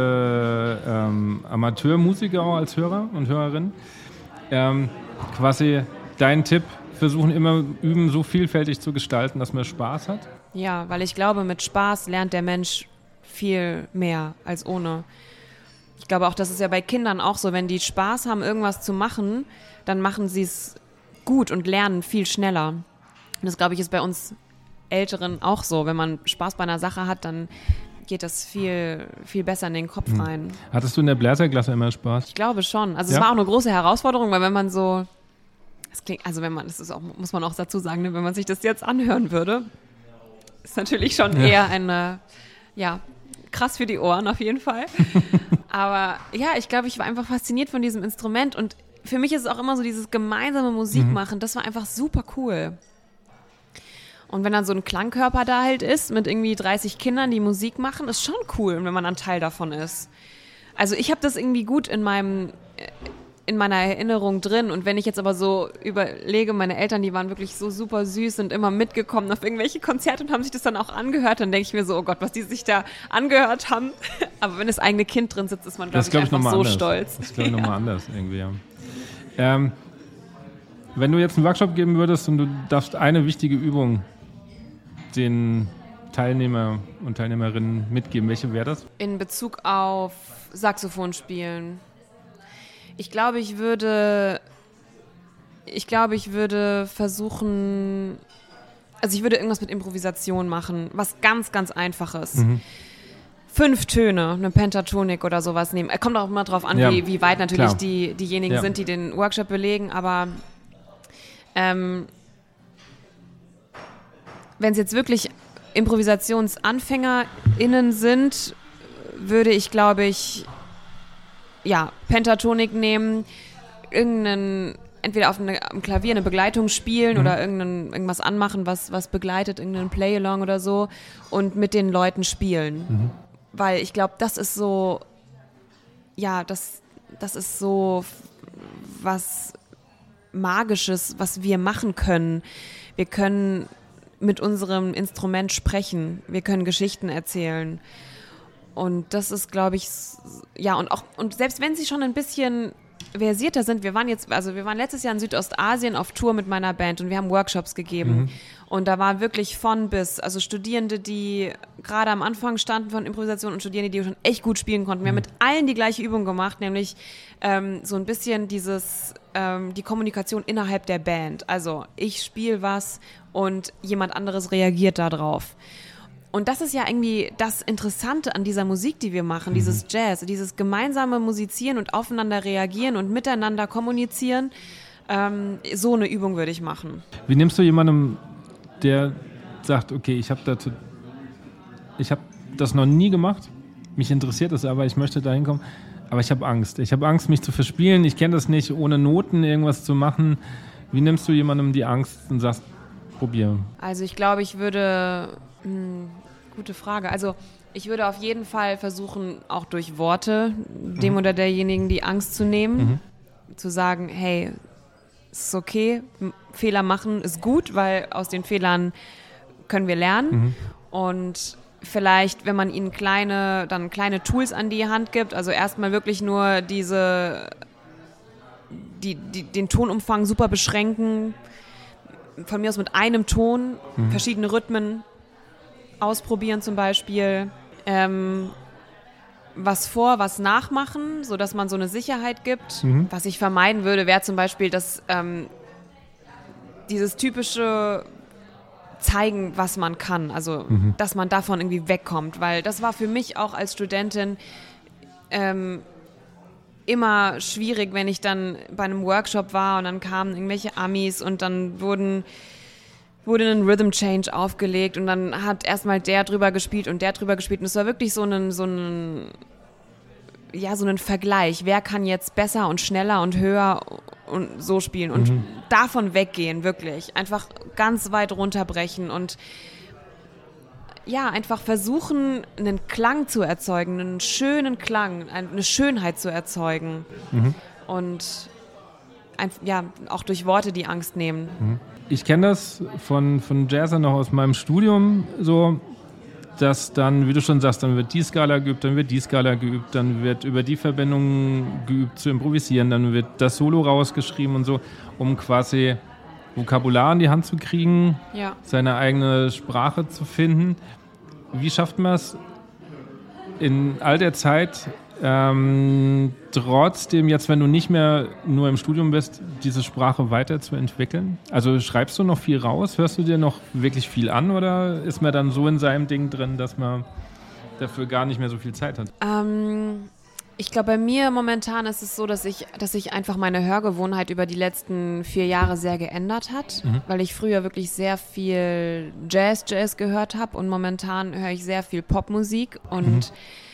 Amateurmusiker auch als Hörer und Hörerinnen. Quasi dein Tipp, versuchen immer üben, so vielfältig zu gestalten, dass man Spaß hat? Ja, weil ich glaube, mit Spaß lernt der Mensch viel mehr als ohne. Ich glaube auch, das ist ja bei Kindern auch so, wenn die Spaß haben, irgendwas zu machen, dann machen sie es gut und lernen viel schneller. Und das, glaube ich, ist bei uns Älteren auch so. Wenn man Spaß bei einer Sache hat, dann geht das viel, viel besser in den Kopf rein. Hattest du in der Bläserklasse immer Spaß? Ich glaube schon. Also es war auch eine große Herausforderung, weil wenn man so, das klingt, also wenn man, das ist auch, muss man auch dazu sagen, ne, wenn man sich das jetzt anhören würde, ist natürlich schon eher eine, krass für die Ohren auf jeden Fall. Aber ja, ich glaube, ich war einfach fasziniert von diesem Instrument und für mich ist es auch immer so dieses gemeinsame Musikmachen, das war einfach super cool. Und wenn dann so ein Klangkörper da halt ist, mit irgendwie 30 Kindern, die Musik machen, ist schon cool, wenn man ein Teil davon ist. Also ich habe das irgendwie gut in meiner Erinnerung drin. Und wenn ich jetzt aber so überlege, meine Eltern, die waren wirklich so super süß, sind immer mitgekommen auf irgendwelche Konzerte und haben sich das dann auch angehört, dann denke ich mir so, oh Gott, was die sich da angehört haben. Aber wenn das eigene Kind drin sitzt, ist man, glaube ich, einfach so anders. stolz. Das ist, glaube ich, nochmal anders irgendwie, ja. Wenn du jetzt einen Workshop geben würdest und du darfst eine wichtige Übung den Teilnehmer und Teilnehmerinnen mitgeben, welche wäre das? In Bezug auf Saxophon spielen. Ich glaube, ich würde versuchen, also ich würde irgendwas mit Improvisation machen, was ganz, ganz Einfaches. 5 Töne, eine Pentatonik oder sowas nehmen. Kommt auch immer drauf an, wie weit natürlich diejenigen sind, die den Workshop belegen, aber wenn es jetzt wirklich ImprovisationsanfängerInnen sind, würde ich, glaube ich, Pentatonik nehmen, irgendeinen entweder am Klavier eine Begleitung spielen oder irgendwas anmachen, was begleitet, irgendeinen Play-Along oder so und mit den Leuten spielen. Weil ich glaube, das ist so, ja, das ist so was Magisches, was wir machen können. Wir können mit unserem Instrument sprechen, wir können Geschichten erzählen. Und das ist, glaube ich, ja, und selbst wenn sie schon ein bisschen versierter sind, wir waren letztes Jahr in Südostasien auf Tour mit meiner Band und wir haben Workshops gegeben. Und da war wirklich von bis, also Studierende, die gerade am Anfang standen von Improvisation und Studierende, die schon echt gut spielen konnten. Wir haben mit allen die gleiche Übung gemacht, nämlich so ein bisschen die Kommunikation innerhalb der Band. Also ich spiele was und jemand anderes reagiert darauf. Und das ist ja irgendwie das Interessante an dieser Musik, die wir machen, dieses Jazz, dieses gemeinsame Musizieren und aufeinander reagieren und miteinander kommunizieren. So eine Übung würde ich machen. Wie nimmst du jemandem, der sagt, okay, ich habe das noch nie gemacht, mich interessiert das aber, ich möchte da hinkommen, aber ich habe Angst. Ich habe Angst, mich zu verspielen, ich kenne das nicht, ohne Noten irgendwas zu machen. Wie nimmst du jemandem die Angst und sagst, probier? Also ich glaube, ich würde... Gute Frage. Also ich würde auf jeden Fall versuchen, auch durch Worte dem oder derjenigen die Angst zu nehmen, zu sagen, hey, es ist okay, Fehler machen ist gut, weil aus den Fehlern können wir lernen. Und vielleicht, wenn man ihnen kleine Tools an die Hand gibt, also erstmal wirklich nur den Tonumfang super beschränken, von mir aus mit einem Ton, verschiedene Rhythmen ausprobieren zum Beispiel, was nachmachen, sodass man so eine Sicherheit gibt. Was ich vermeiden würde, wäre zum Beispiel, dass dieses typische zeigen, was man kann, also dass man davon irgendwie wegkommt, weil das war für mich auch als Studentin immer schwierig, wenn ich dann bei einem Workshop war und dann kamen irgendwelche Amis und dann wurde ein Rhythm Change aufgelegt und dann hat erstmal der drüber gespielt und der drüber gespielt und es war wirklich so ein Vergleich. Wer kann jetzt besser und schneller und höher und so spielen und davon weggehen, wirklich. Einfach ganz weit runterbrechen und ja, einfach versuchen, einen Klang zu erzeugen, einen schönen Klang, eine Schönheit zu erzeugen und auch durch Worte die Angst nehmen. Ich kenne das von Jazzern noch aus meinem Studium so, dass dann, wie du schon sagst, dann wird die Skala geübt, dann wird die Skala geübt, dann wird über die Verbindung geübt zu improvisieren, dann wird das Solo rausgeschrieben und so, um quasi Vokabular in die Hand zu kriegen, seine eigene Sprache zu finden. Wie schafft man es in all der Zeit, trotzdem jetzt, wenn du nicht mehr nur im Studium bist, diese Sprache weiterzuentwickeln? Also schreibst du noch viel raus? Hörst du dir noch wirklich viel an oder ist man dann so in seinem Ding drin, dass man dafür gar nicht mehr so viel Zeit hat? Ich glaube, bei mir momentan ist es so, dass sich einfach meine Hörgewohnheit über die letzten 4 Jahre sehr geändert hat, weil ich früher wirklich sehr viel Jazz gehört habe und momentan höre ich sehr viel Popmusik und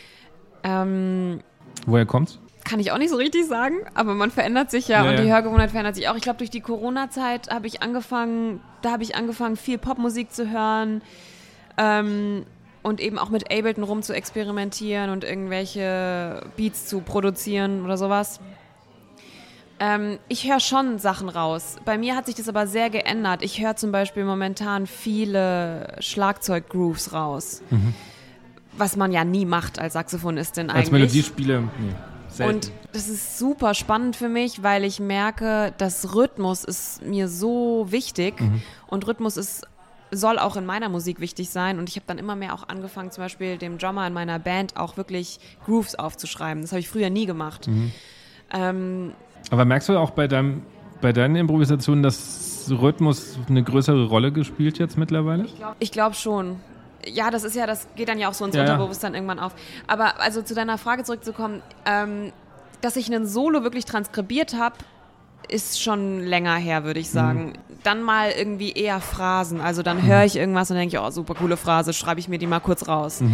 woher kommt's? Kann ich auch nicht so richtig sagen, aber man verändert sich ja und die Hörgewohnheit verändert sich auch. Ich glaube, durch die Corona-Zeit habe ich angefangen, viel Popmusik zu hören und eben auch mit Ableton rum zu experimentieren und irgendwelche Beats zu produzieren oder sowas. Ich höre schon Sachen raus. Bei mir hat sich das aber sehr geändert. Ich höre zum Beispiel momentan viele Schlagzeug-Grooves raus. Was man ja nie macht als Saxophonistin eigentlich. Als Melodiespieler, selten. Und das ist super spannend für mich, weil ich merke, dass Rhythmus ist mir so wichtig und Rhythmus soll auch in meiner Musik wichtig sein und ich habe dann immer mehr auch angefangen, zum Beispiel dem Drummer in meiner Band auch wirklich Grooves aufzuschreiben. Das habe ich früher nie gemacht. Aber merkst du auch bei deinen Improvisationen, dass Rhythmus eine größere Rolle gespielt jetzt mittlerweile? Ich glaube schon. Ja, das geht dann ja auch so ins Unterbewusstsein irgendwann auf. Aber also zu deiner Frage zurückzukommen, dass ich einen Solo wirklich transkribiert habe, ist schon länger her, würde ich sagen. Dann mal irgendwie eher Phrasen. Also dann höre ich irgendwas und denke ich, oh, super coole Phrase, schreibe ich mir die mal kurz raus.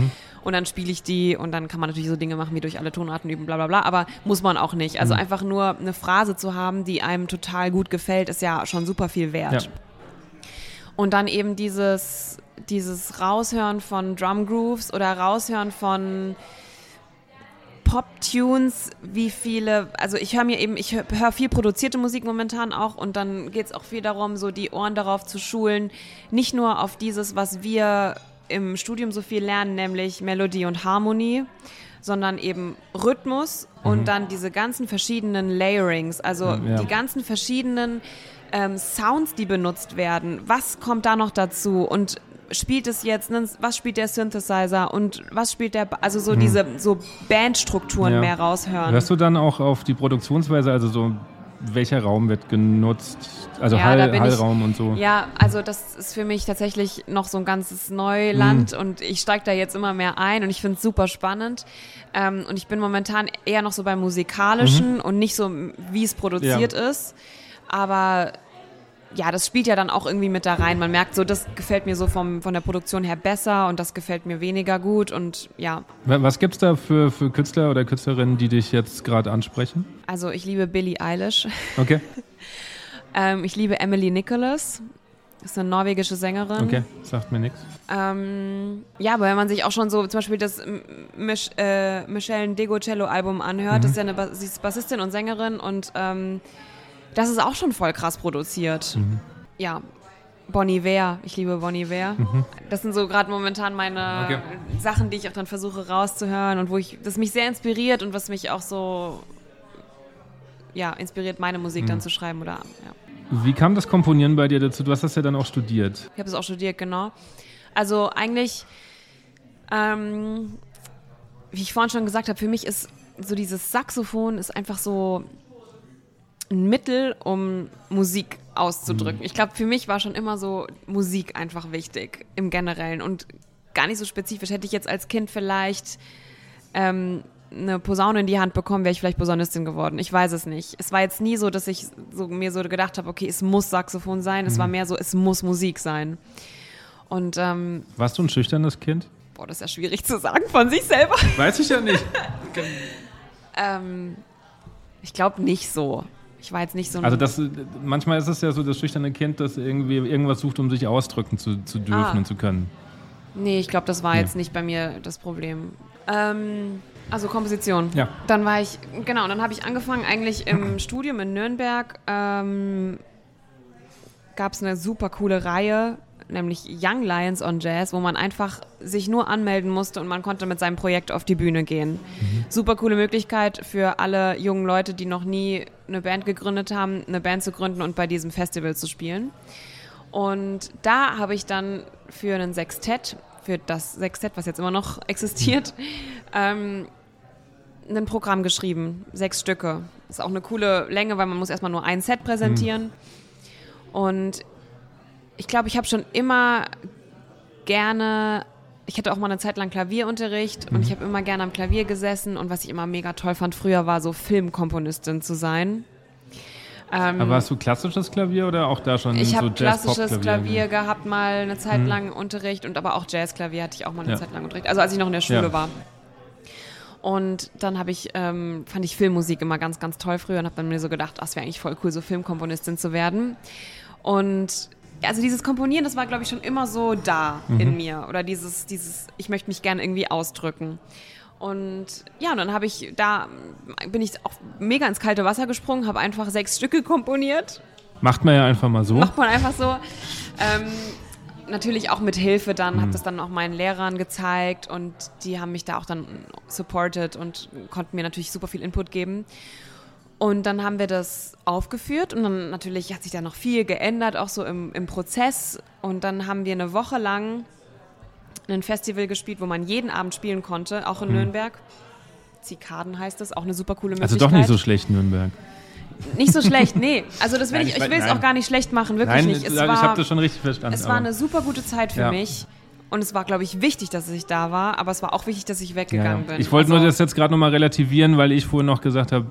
und dann spiele ich die und dann kann man natürlich so Dinge machen wie durch alle Tonarten üben, bla bla bla, aber muss man auch nicht. Also einfach nur eine Phrase zu haben, die einem total gut gefällt, ist ja schon super viel wert. Ja. Und dann eben dieses Raushören von Drum Grooves oder Raushören von Pop-Tunes, also ich höre viel produzierte Musik momentan auch und dann geht es auch viel darum, so die Ohren darauf zu schulen, nicht nur auf dieses, was wir im Studium so viel lernen, nämlich Melodie und Harmonie, sondern eben Rhythmus und dann diese ganzen verschiedenen Layerings, also die ganzen verschiedenen Sounds, die benutzt werden. Was kommt da noch dazu? Und spielt es jetzt, was spielt der Synthesizer und was spielt also so diese so Bandstrukturen mehr raushören. Hörst du dann auch auf die Produktionsweise, also so welcher Raum wird genutzt, also Hallraum und so? Ja, also das ist für mich tatsächlich noch so ein ganzes Neuland und ich steige da jetzt immer mehr ein und ich finde es super spannend und ich bin momentan eher noch so beim Musikalischen und nicht so, wie es produziert ist, aber ja, das spielt ja dann auch irgendwie mit da rein. Man merkt so, das gefällt mir so von der Produktion her besser und das gefällt mir weniger gut und ja. Was gibt's da für Künstler oder Künstlerinnen, die dich jetzt gerade ansprechen? Also ich liebe Billie Eilish. Okay. Ich liebe Emily Nicholas. Das ist eine norwegische Sängerin. Okay, sagt mir nichts. Ja, aber wenn man sich auch schon so zum Beispiel das Michelle Degocello-Album anhört, das ist ja sie ist Bassistin und Sängerin und das ist auch schon voll krass produziert. Ja, Bon Iver. Ich liebe Bon Iver. Das sind so gerade momentan meine Sachen, die ich auch dann versuche rauszuhören und das mich sehr inspiriert und was mich auch so inspiriert, meine Musik dann zu schreiben. Wie kam das Komponieren bei dir dazu? Du hast das ja dann auch studiert. Ich habe es auch studiert, genau. Also eigentlich, wie ich vorhin schon gesagt habe, für mich ist so dieses Saxophon ist einfach so ein Mittel, um Musik auszudrücken. Ich glaube, für mich war schon immer so Musik einfach wichtig im Generellen und gar nicht so spezifisch. Hätte ich jetzt als Kind vielleicht eine Posaune in die Hand bekommen, wäre ich vielleicht Posaunistin geworden. Ich weiß es nicht. Es war jetzt nie so, dass ich mir so gedacht habe, okay, es muss Saxophon sein. Es war mehr so, es muss Musik sein. Und warst du ein schüchternes Kind? Boah, das ist ja schwierig zu sagen von sich selber. Weiß ich ja nicht. Ich glaube nicht so. Ich war jetzt nicht so. Also manchmal ist es ja so, das schüchterne Kind, das irgendwie irgendwas sucht, um sich ausdrücken zu dürfen und zu können. Nee, ich glaube, das war jetzt nicht bei mir das Problem. Also Komposition. Ja. Dann dann habe ich angefangen eigentlich im Studium in Nürnberg. Gab es eine super coole Reihe, nämlich Young Lions on Jazz, wo man einfach sich nur anmelden musste und man konnte mit seinem Projekt auf die Bühne gehen. Super coole Möglichkeit für alle jungen Leute, die noch nie eine Band gegründet haben, eine Band zu gründen und bei diesem Festival zu spielen. Und da habe ich dann für das Sextett, was jetzt immer noch existiert, ein Programm geschrieben, 6 Stücke. Das ist auch eine coole Länge, weil man muss erstmal nur ein Set präsentieren. Und ich glaube, ich habe schon immer gerne, ich hatte auch mal eine Zeit lang Klavierunterricht und ich habe immer gerne am Klavier gesessen und was ich immer mega toll fand früher war so Filmkomponistin zu sein. Aber hast du klassisches Klavier oder auch da schon so Jazz-Pop-Klavier? Ich habe klassisches Klavier gehabt, mal eine Zeit lang Unterricht und aber auch Jazzklavier hatte ich auch mal eine Zeit lang Unterricht, also als ich noch in der Schule war. Und dann fand ich Filmmusik immer ganz, ganz toll früher und habe dann mir so gedacht, es wäre eigentlich voll cool, so Filmkomponistin zu werden. Und also dieses Komponieren, das war, glaube ich, schon immer so da in mir. Oder dieses, ich möchte mich gerne irgendwie ausdrücken. Und ja, und dann bin ich auch mega ins kalte Wasser gesprungen, habe einfach 6 Stücke komponiert. Macht man ja einfach mal so. Macht man einfach so. Natürlich auch mit Hilfe dann, habe das dann auch meinen Lehrern gezeigt und die haben mich da auch dann supported und konnten mir natürlich super viel Input geben. Und dann haben wir das aufgeführt und dann natürlich hat sich da noch viel geändert, auch so im Prozess. Und dann haben wir eine Woche lang ein Festival gespielt, wo man jeden Abend spielen konnte, auch in Nürnberg. Zikaden heißt das, auch eine super coole Möglichkeit. Also doch nicht so schlecht, Nürnberg. Nicht so schlecht, nee. Also das ich will es auch gar nicht schlecht machen, wirklich nicht. Ich habe das schon richtig verstanden. Es war eine super gute Zeit für mich. Und es war, glaube ich, wichtig, dass ich da war, aber es war auch wichtig, dass ich weggegangen bin. Ich wollte nur das jetzt gerade nochmal relativieren, weil ich vorhin noch gesagt habe,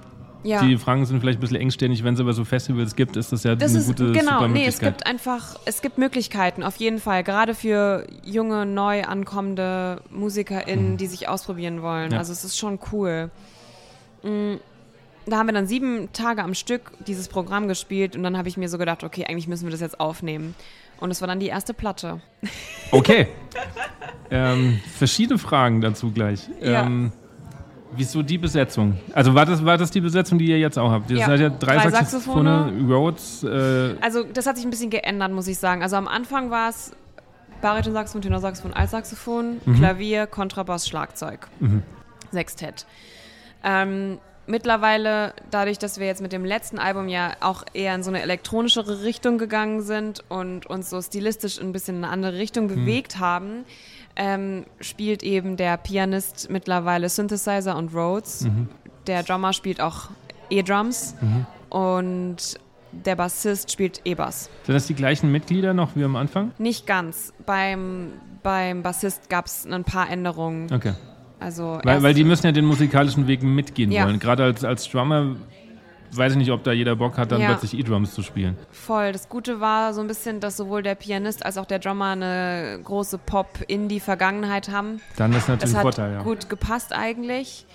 Ja. Die Fragen sind vielleicht ein bisschen engstirnig, wenn es aber so Festivals gibt, ist das ja Das eine ist, gute genau, super nee, es Möglichkeit. es gibt Möglichkeiten, auf jeden Fall, gerade für junge, neu ankommende MusikerInnen, die sich ausprobieren wollen. Ja. Also es ist schon cool. Da haben wir dann 7 Tage am Stück dieses Programm gespielt und dann habe ich mir so gedacht, okay, eigentlich müssen wir das jetzt aufnehmen. Und das war dann die erste Platte. Okay. Verschiedene Fragen dazu gleich. Ja. Wieso die Besetzung? Also war das die Besetzung, die ihr jetzt auch habt? Ihr Ja. seid ja 3 Saxophone, Saxophone. Rhodes. Also das hat sich ein bisschen geändert, muss ich sagen. Also am Anfang war es Baritonsaxophon, Tenorsaxophon, Altsaxophon, Klavier, Kontrabass, Schlagzeug. Sextett. Mittlerweile, dadurch, dass wir jetzt mit dem letzten Album ja auch eher in so eine elektronischere Richtung gegangen sind und uns so stilistisch ein bisschen in eine andere Richtung bewegt haben, spielt eben der Pianist mittlerweile Synthesizer und Rhodes. Der Drummer spielt auch E-Drums und der Bassist spielt E-Bass. Sind das die gleichen Mitglieder noch wie am Anfang? Nicht ganz. Beim Bassist gab es ein paar Änderungen. Okay. Also Weil die müssen ja den musikalischen Weg mitgehen Ja. wollen. Gerade als Drummer weiß ich nicht, ob da jeder Bock hat, dann Ja. plötzlich E-Drums zu spielen. voll. Das Gute war so ein bisschen, dass sowohl der Pianist als auch der Drummer eine große Pop-Indie-Vergangenheit haben. Dann ist natürlich Das ein hat Vorteil, ja. gut gepasst eigentlich.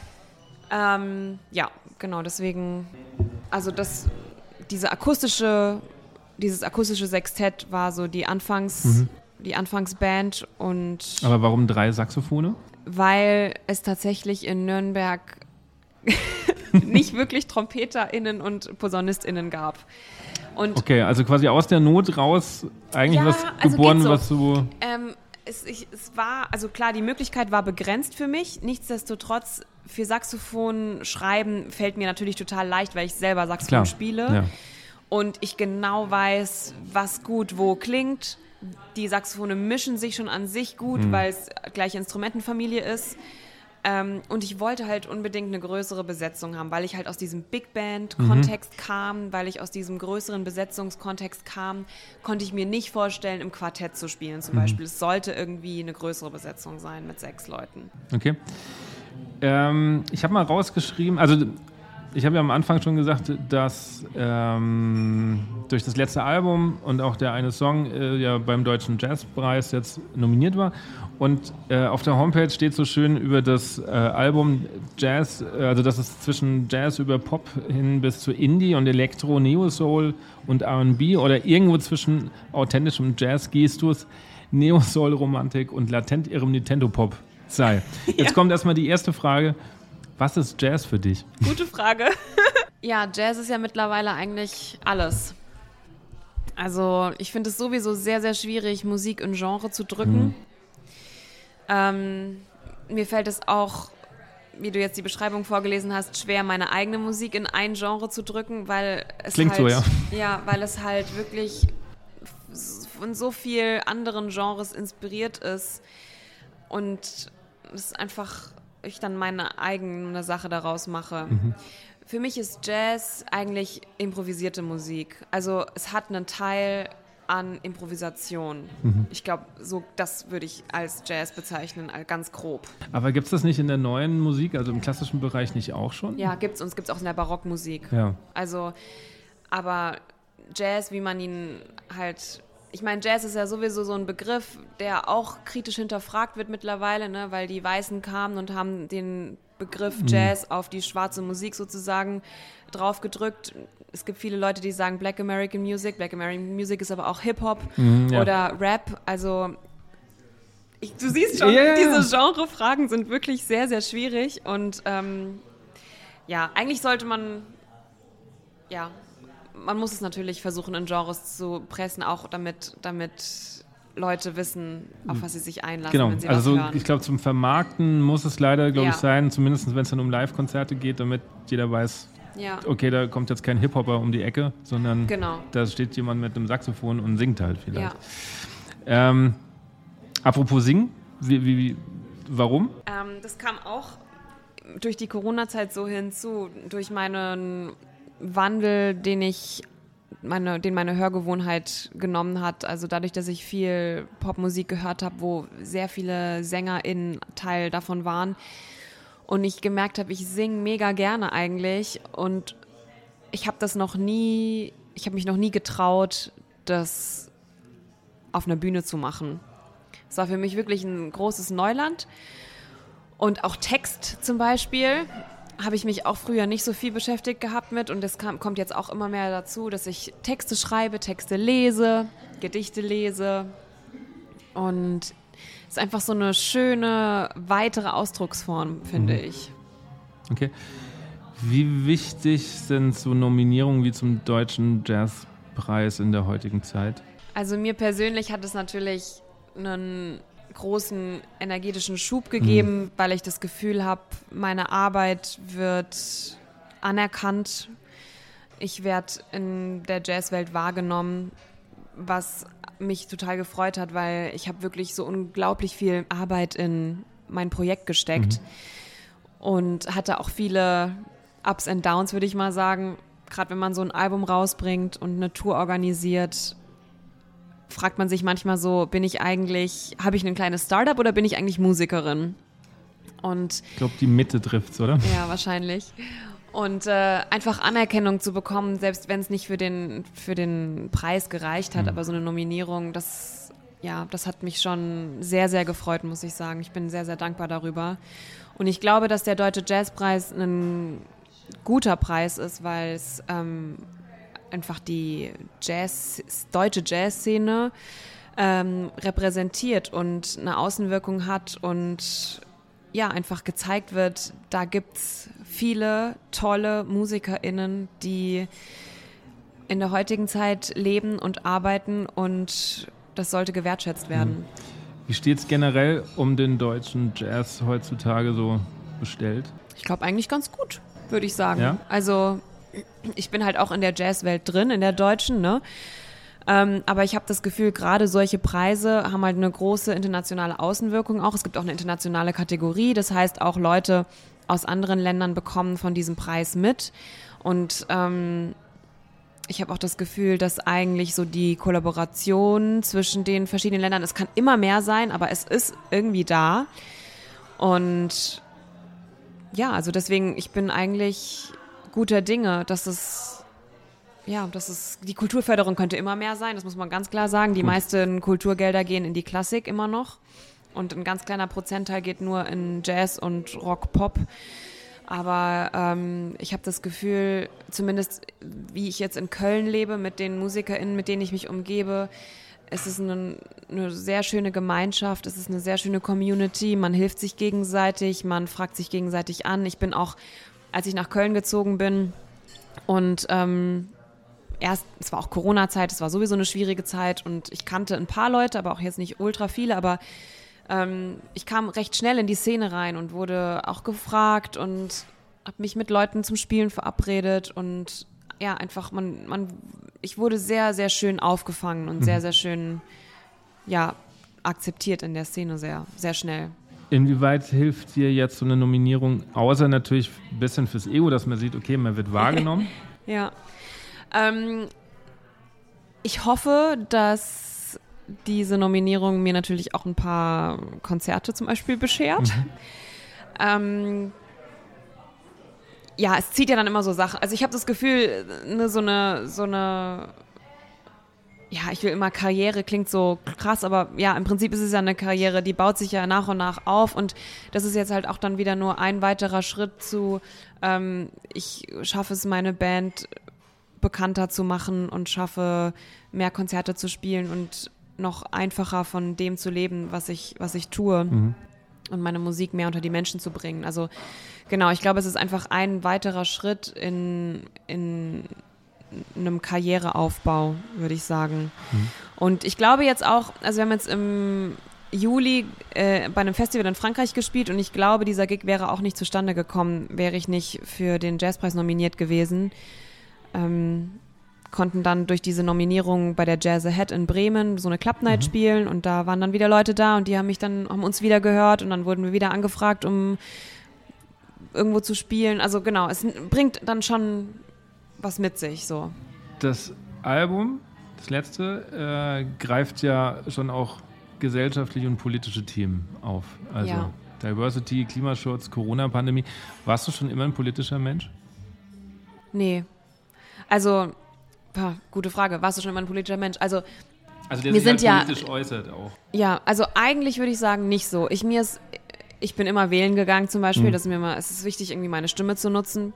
Ja, genau, deswegen, also dieses akustische Sextett war so die Anfangsband und Aber warum 3 Saxophone? weil es tatsächlich in Nürnberg nicht wirklich TrompeterInnen und PosaunistInnen gab. Und Okay, also quasi aus der Not raus eigentlich Ja, was also geboren, geht so. was so... es war, also klar, die Möglichkeit war begrenzt für mich. Nichtsdestotrotz, für Saxophon schreiben fällt mir natürlich total leicht, weil ich selber Saxophon Klar. spiele. Ja. Und ich genau weiß, was gut wo klingt. Die Saxophone mischen sich schon an sich gut, weil es gleiche Instrumentenfamilie ist. Und ich wollte halt unbedingt eine größere Besetzung haben, weil ich halt aus diesem Big Band-Kontext kam, weil ich aus diesem größeren Besetzungskontext kam, konnte ich mir nicht vorstellen, im Quartett zu spielen zum Beispiel. Es sollte irgendwie eine größere Besetzung sein mit 6 Leuten. Okay. Ich habe mal rausgeschrieben, also ich habe ja am Anfang schon gesagt, dass durch das letzte Album und auch der eine Song ja beim Deutschen Jazzpreis jetzt nominiert war. Und auf der Homepage steht so schön über das Album Jazz, also dass es zwischen Jazz über Pop hin bis zu Indie und Elektro, Neo-Soul und R&B oder irgendwo zwischen authentischem Jazz-Gestus, Neo-Soul-Romantik und latent ihrem Nintendo-Pop sei. Jetzt kommt erstmal die erste Frage. Was ist Jazz für dich? Gute Frage. Ja, Jazz ist ja mittlerweile eigentlich alles. Also ich finde es sowieso sehr, sehr schwierig, Musik in Genre zu drücken. Mir fällt es auch, wie du jetzt die Beschreibung vorgelesen hast, schwer, meine eigene Musik in ein Genre zu drücken, weil es Klingt halt, so, ja. Ja, weil es halt wirklich von so vielen anderen Genres inspiriert ist und es einfach ich dann meine eigene Sache daraus mache. Für mich ist Jazz eigentlich improvisierte Musik. Also es hat einen Teil an Improvisation. Ich glaube, so das würde ich als Jazz bezeichnen, ganz grob. Aber gibt es das nicht in der neuen Musik, also im klassischen Bereich nicht auch schon? Ja, gibt's auch in der Barockmusik. Ja. Also, aber Jazz, wie man ihn halt... Ich meine, Jazz ist ja sowieso so ein Begriff, der auch kritisch hinterfragt wird mittlerweile, ne, weil die Weißen kamen und haben den Begriff Jazz auf die schwarze Musik sozusagen draufgedrückt. Es gibt viele Leute, die sagen Black American Music. Black American Music ist aber auch Hip-Hop oder Rap. Also du siehst schon, diese Genrefragen sind wirklich sehr, sehr schwierig. Und ja, eigentlich sollte man, ja, man muss es natürlich versuchen, in Genres zu pressen, auch damit Leute wissen, auf was sie sich einlassen, Genau, wenn sie also was hören. ich glaube, zum Vermarkten muss es leider, glaube ich, Ja. sein, zumindest wenn es dann um Live-Konzerte geht, damit jeder weiß, Ja, okay, da kommt jetzt kein Hip-Hopper um die Ecke, sondern genau. da steht jemand mit einem Saxophon und singt halt vielleicht. Ja. Apropos Singen, warum? Das kam auch durch die Corona-Zeit so hinzu, durch meinen Wandel, den meine Hörgewohnheit genommen hat. Also dadurch, dass ich viel Popmusik gehört habe, wo sehr viele SängerInnen Teil davon waren. und ich gemerkt habe, ich singe mega gerne eigentlich und ich habe mich noch nie getraut, das auf einer Bühne zu machen. Es war für mich wirklich ein großes Neuland. Und auch Text zum Beispiel habe ich mich auch früher nicht so viel beschäftigt gehabt mit. Und das kommt jetzt auch immer mehr dazu, dass ich Texte schreibe, Texte lese, Gedichte lese. Und es ist einfach so eine schöne, weitere Ausdrucksform, finde ich. Okay. Wie wichtig sind so Nominierungen wie zum Deutschen Jazzpreis in der heutigen Zeit? Also mir persönlich hat es natürlich einen großen energetischen Schub gegeben, weil ich das Gefühl habe, meine Arbeit wird anerkannt. Ich werde in der Jazzwelt wahrgenommen, was mich total gefreut hat, weil ich habe wirklich so unglaublich viel Arbeit in mein Projekt gesteckt und hatte auch viele Ups and Downs, würde ich mal sagen. Gerade wenn man so ein Album rausbringt und eine Tour organisiert, fragt man sich manchmal so, habe ich ein kleines Startup oder bin ich eigentlich Musikerin? Und ich glaube, die Mitte trifft's, oder? Ja, wahrscheinlich. Und einfach Anerkennung zu bekommen, selbst wenn es nicht für den Preis gereicht hat, aber so eine Nominierung, das hat mich schon sehr, sehr gefreut, muss ich sagen. Ich bin sehr, sehr dankbar darüber. Und ich glaube, dass der Deutsche Jazzpreis ein guter Preis ist, weil es einfach die deutsche Jazzszene repräsentiert und eine Außenwirkung hat und ja, einfach gezeigt wird, da gibt's viele tolle MusikerInnen, die in der heutigen Zeit leben und arbeiten und das sollte gewertschätzt werden. Wie steht's generell um den deutschen Jazz heutzutage so bestellt? Ich glaube eigentlich ganz gut, würde ich sagen. Ja? Also ich bin halt auch in der Jazzwelt drin, in der deutschen, ne? Aber ich habe das Gefühl, gerade solche Preise haben halt eine große internationale Außenwirkung auch. Es gibt auch eine internationale Kategorie, das heißt auch Leute aus anderen Ländern bekommen von diesem Preis mit. Und ich habe auch das Gefühl, dass eigentlich so die Kollaboration zwischen den verschiedenen Ländern, es kann immer mehr sein, aber es ist irgendwie da. Und ja, also deswegen, ich bin eigentlich guter Dinge, dass die Kulturförderung könnte immer mehr sein, das muss man ganz klar sagen. Die meisten Kulturgelder gehen in die Klassik immer noch und ein ganz kleiner Prozentteil geht nur in Jazz und Rock, Pop. Aber ich habe das Gefühl, zumindest wie ich jetzt in Köln lebe, mit den MusikerInnen, mit denen ich mich umgebe, es ist eine sehr schöne Gemeinschaft, es ist eine sehr schöne Community, man hilft sich gegenseitig, man fragt sich gegenseitig an. Ich bin auch, als ich nach Köln gezogen bin und es war auch Corona-Zeit, es war sowieso eine schwierige Zeit und ich kannte ein paar Leute, aber auch jetzt nicht ultra viele, aber ich kam recht schnell in die Szene rein und wurde auch gefragt und habe mich mit Leuten zum Spielen verabredet und ja, einfach ich wurde sehr, sehr schön aufgefangen und sehr, sehr schön, ja, akzeptiert in der Szene sehr, sehr schnell. Inwieweit hilft dir jetzt so eine Nominierung, außer natürlich ein bisschen fürs Ego, dass man sieht, okay, man wird wahrgenommen? Ja, ich hoffe, dass diese Nominierung mir natürlich auch ein paar Konzerte zum Beispiel beschert. Ja, es zieht ja dann immer so Sachen. Also ich habe das Gefühl, ja, ich will immer Karriere, klingt so krass, aber ja, im Prinzip ist es ja eine Karriere, die baut sich ja nach und nach auf und das ist jetzt halt auch dann wieder nur ein weiterer Schritt zu, ich schaffe es, meine Band bekannter zu machen und schaffe, mehr Konzerte zu spielen und noch einfacher von dem zu leben, was ich tue und meine Musik mehr unter die Menschen zu bringen. Also genau, ich glaube, es ist einfach ein weiterer Schritt in einem Karriereaufbau, würde ich sagen. Und ich glaube jetzt auch, also wir haben jetzt im Juli bei einem Festival in Frankreich gespielt und ich glaube, dieser Gig wäre auch nicht zustande gekommen, wäre ich nicht für den Jazzpreis nominiert gewesen. Konnten dann durch diese Nominierung bei der Jazz Ahead in Bremen so eine Club Night spielen und da waren dann wieder Leute da und die haben uns wieder gehört und dann wurden wir wieder angefragt, um irgendwo zu spielen. Also genau, es bringt dann schon was mit sich, so. Das Album, das letzte, greift ja schon auch gesellschaftliche und politische Themen auf. Also Diversity, Klimaschutz, Corona-Pandemie. Warst du schon immer ein politischer Mensch? Nee. Also, gute Frage. Warst du schon immer ein politischer Mensch? Also der wir sich sind halt politisch äußert auch. Ja, also eigentlich würde ich sagen, nicht so. Ich bin immer wählen gegangen zum Beispiel. Es ist wichtig, irgendwie meine Stimme zu nutzen.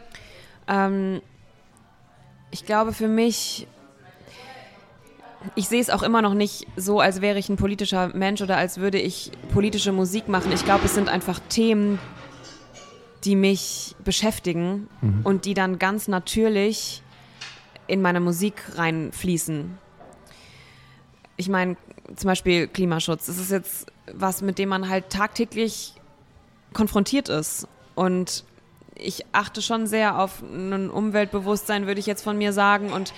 Ich glaube für mich, ich sehe es auch immer noch nicht so, als wäre ich ein politischer Mensch oder als würde ich politische Musik machen. Ich glaube, es sind einfach Themen, die mich beschäftigen und die dann ganz natürlich in meine Musik reinfließen. Ich meine, zum Beispiel Klimaschutz. Das ist jetzt was, mit dem man halt tagtäglich konfrontiert ist. Und ich achte schon sehr auf ein Umweltbewusstsein, würde ich jetzt von mir sagen. Und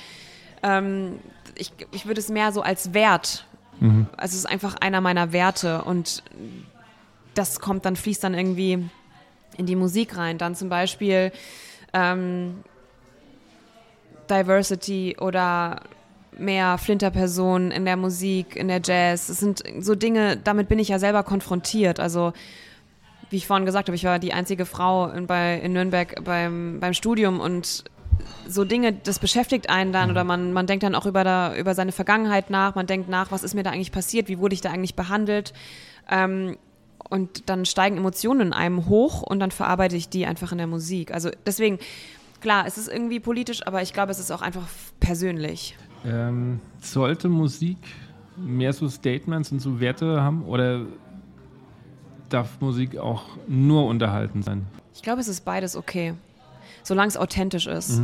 ich würde es mehr so als Wert. Also es ist einfach einer meiner Werte. Und das fließt dann irgendwie in die Musik rein. Dann zum Beispiel Diversity oder mehr Flinterpersonen in der Musik, in der Jazz. Das sind so Dinge, damit bin ich ja selber konfrontiert. Also wie ich vorhin gesagt habe, ich war die einzige Frau in Nürnberg beim Studium und so Dinge, das beschäftigt einen dann oder man denkt dann auch über seine Vergangenheit nach, man denkt nach, was ist mir da eigentlich passiert, wie wurde ich da eigentlich behandelt und dann steigen Emotionen in einem hoch und dann verarbeite ich die einfach in der Musik. Also deswegen, klar, es ist irgendwie politisch, aber ich glaube, es ist auch einfach persönlich. Sollte Musik mehr so Statements und so Werte haben oder darf Musik auch nur unterhalten sein? Ich glaube, es ist beides okay, solange es authentisch ist.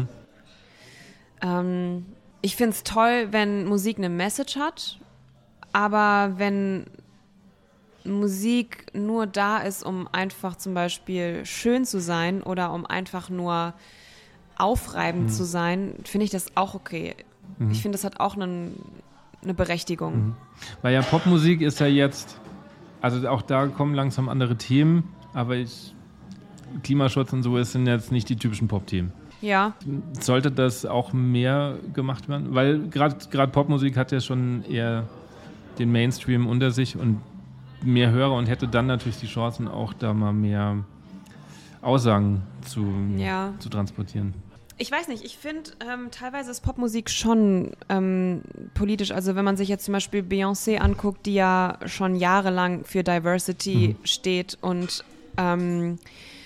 Ich finde es toll, wenn Musik eine Message hat, aber wenn Musik nur da ist, um einfach zum Beispiel schön zu sein oder um einfach nur aufreibend zu sein, finde ich das auch okay. Ich finde, das hat auch eine Berechtigung. Weil ja Popmusik ist ja jetzt, also auch da kommen langsam andere Themen, aber Klimaschutz und so sind jetzt nicht die typischen Pop-Themen. Ja. Sollte das auch mehr gemacht werden? Weil gerade Popmusik hat ja schon eher den Mainstream unter sich und mehr Hörer und hätte dann natürlich die Chancen, auch da mal mehr Aussagen zu transportieren. Ich weiß nicht, ich finde, teilweise ist Popmusik schon politisch. Also wenn man sich jetzt zum Beispiel Beyoncé anguckt, die ja schon jahrelang für Diversity steht und einen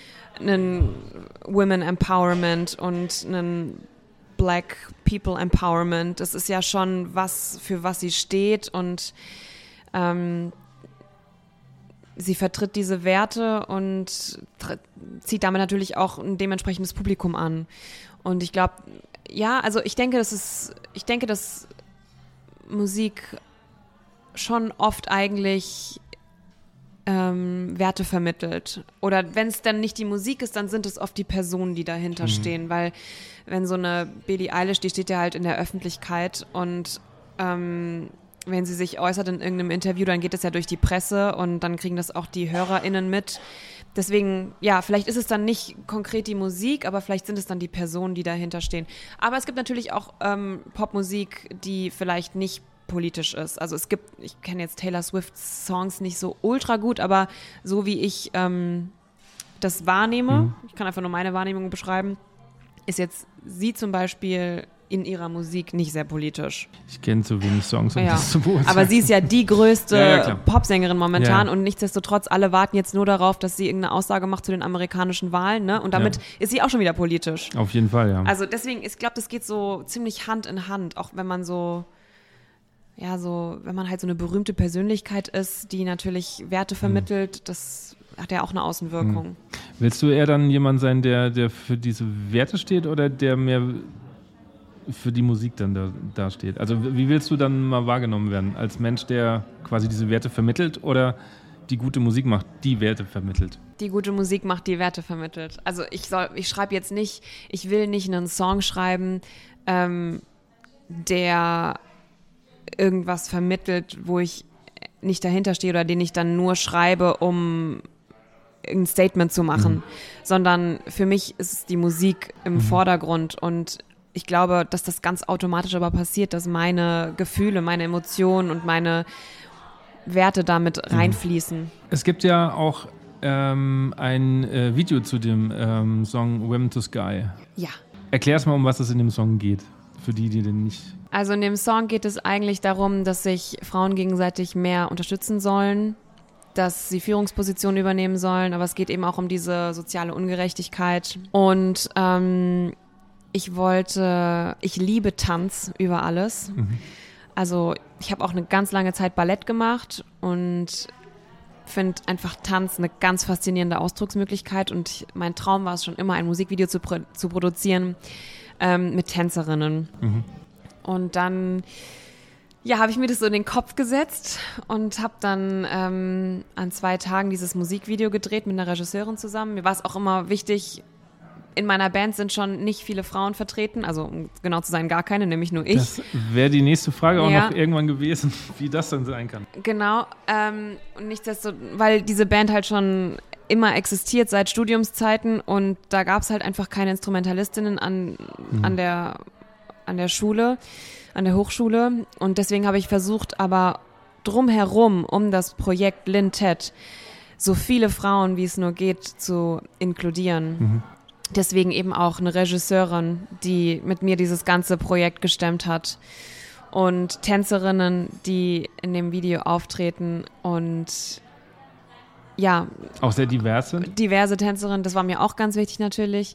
Women Empowerment und einen Black People Empowerment. Das ist ja schon was, für was sie steht und sie vertritt diese Werte und zieht damit natürlich auch ein dementsprechendes Publikum an. Und ich glaube, ich denke, dass Musik schon oft eigentlich Werte vermittelt. Oder wenn es dann nicht die Musik ist, dann sind es oft die Personen, die dahinter stehen. Weil wenn so eine Billie Eilish, die steht ja halt in der Öffentlichkeit und wenn sie sich äußert in irgendeinem Interview, dann geht es ja durch die Presse und dann kriegen das auch die HörerInnen mit. Deswegen, vielleicht ist es dann nicht konkret die Musik, aber vielleicht sind es dann die Personen, die dahinter stehen. Aber es gibt natürlich auch Popmusik, die vielleicht nicht politisch ist. Also ich kenne jetzt Taylor Swifts Songs nicht so ultra gut, aber so wie ich das wahrnehme, ich kann einfach nur meine Wahrnehmung beschreiben, ist jetzt sie zum Beispiel in ihrer Musik nicht sehr politisch. Ich kenne zu wenig Songs, um das zu beurteilen. Aber sie ist ja die größte Popsängerin momentan und nichtsdestotrotz, alle warten jetzt nur darauf, dass sie irgendeine Aussage macht zu den amerikanischen Wahlen, ne? Und damit ist sie auch schon wieder politisch. Auf jeden Fall, ja. Also deswegen, ich glaube, das geht so ziemlich Hand in Hand, auch wenn man wenn man halt so eine berühmte Persönlichkeit ist, die natürlich Werte vermittelt, das hat ja auch eine Außenwirkung. Willst du eher dann jemand sein, der für diese Werte steht oder der mehr für die Musik dann da steht? Also wie willst du dann mal wahrgenommen werden? Als Mensch, der quasi diese Werte vermittelt oder die gute Musik macht, die Werte vermittelt? Die gute Musik macht, die Werte vermittelt. Also ich schreibe jetzt nicht, ich will nicht einen Song schreiben, der irgendwas vermittelt, wo ich nicht dahinter stehe oder den ich dann nur schreibe, um ein Statement zu machen, sondern für mich ist die Musik im Vordergrund und ich glaube, dass das ganz automatisch aber passiert, dass meine Gefühle, meine Emotionen und meine Werte damit reinfließen. Es gibt ja auch ein Video zu dem Song Women to Sky. Ja. Erklär's mal, um was es in dem Song geht, für die den nicht... Also in dem Song geht es eigentlich darum, dass sich Frauen gegenseitig mehr unterstützen sollen, dass sie Führungspositionen übernehmen sollen, aber es geht eben auch um diese soziale Ungerechtigkeit. Und ich liebe Tanz über alles. Also ich habe auch eine ganz lange Zeit Ballett gemacht und finde einfach Tanz eine ganz faszinierende Ausdrucksmöglichkeit. Und mein Traum war es schon immer, ein Musikvideo zu produzieren mit Tänzerinnen. Und dann habe ich mir das so in den Kopf gesetzt und habe dann an 2 Tagen dieses Musikvideo gedreht mit einer Regisseurin zusammen. Mir war es auch immer wichtig, in meiner Band sind schon nicht viele Frauen vertreten, also um genau zu sein, gar keine, nämlich nur ich. Das wäre die nächste Frage auch noch irgendwann gewesen, wie das dann sein kann. Genau, und weil diese Band halt schon immer existiert seit Studiumszeiten und da gab es halt einfach keine Instrumentalistinnen an der Schule, an der Hochschule und deswegen habe ich versucht, aber drumherum, um das Projekt Lin-Ted, so viele Frauen, wie es nur geht, zu inkludieren. Deswegen eben auch eine Regisseurin, die mit mir dieses ganze Projekt gestemmt hat und Tänzerinnen, die in dem Video auftreten und ja. Auch sehr diverse? Diverse Tänzerinnen, das war mir auch ganz wichtig natürlich.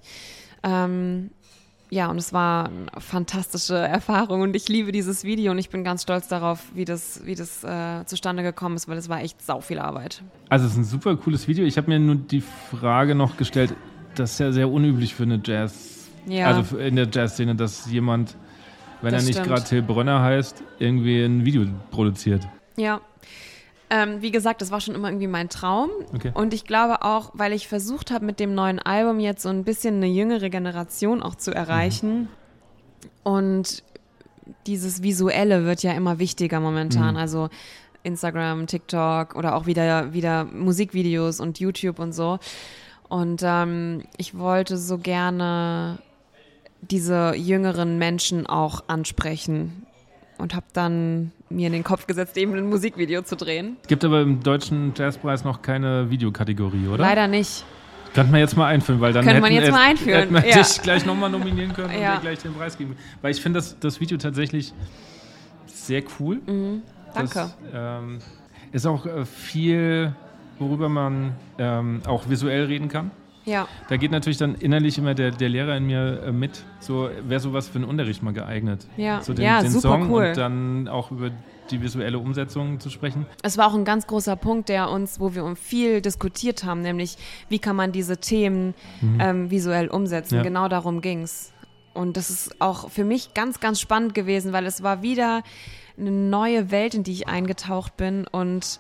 Ja, und es war eine fantastische Erfahrung und ich liebe dieses Video und ich bin ganz stolz darauf, wie das zustande gekommen ist, weil es war echt sau viel Arbeit. Also es ist ein super cooles Video. Ich habe mir nur die Frage noch gestellt, das ist ja sehr unüblich für eine also in der Jazzszene, dass jemand, wenn er nicht gerade Till Brönner heißt, irgendwie ein Video produziert. Ja, wie gesagt, das war schon immer irgendwie mein Traum. Okay. Und ich glaube auch, weil ich versucht habe, mit dem neuen Album jetzt so ein bisschen eine jüngere Generation auch zu erreichen. Und dieses Visuelle wird ja immer wichtiger momentan. Also Instagram, TikTok oder auch wieder Musikvideos und YouTube und so. Und ich wollte so gerne diese jüngeren Menschen auch ansprechen und habe dann mir in den Kopf gesetzt, eben ein Musikvideo zu drehen. Es gibt aber im Deutschen Jazzpreis noch keine Videokategorie, oder? Leider nicht. Könnte man jetzt mal einführen, weil dann hätten wir dich gleich nochmal nominieren können und dir gleich den Preis geben. Weil ich finde das Video tatsächlich sehr cool. Danke. Das ist auch viel, worüber man auch visuell reden kann. Ja. Da geht natürlich dann innerlich immer der Lehrer in mir mit. So wäre sowas für einen Unterricht mal geeignet. Ja, so den super Song cool. Und dann auch über die visuelle Umsetzung zu sprechen. Es war auch ein ganz großer Punkt, wo wir viel diskutiert haben, nämlich wie kann man diese Themen visuell umsetzen. Ja. Genau darum ging's. Und das ist auch für mich ganz, ganz spannend gewesen, weil es war wieder eine neue Welt, in die ich eingetaucht bin und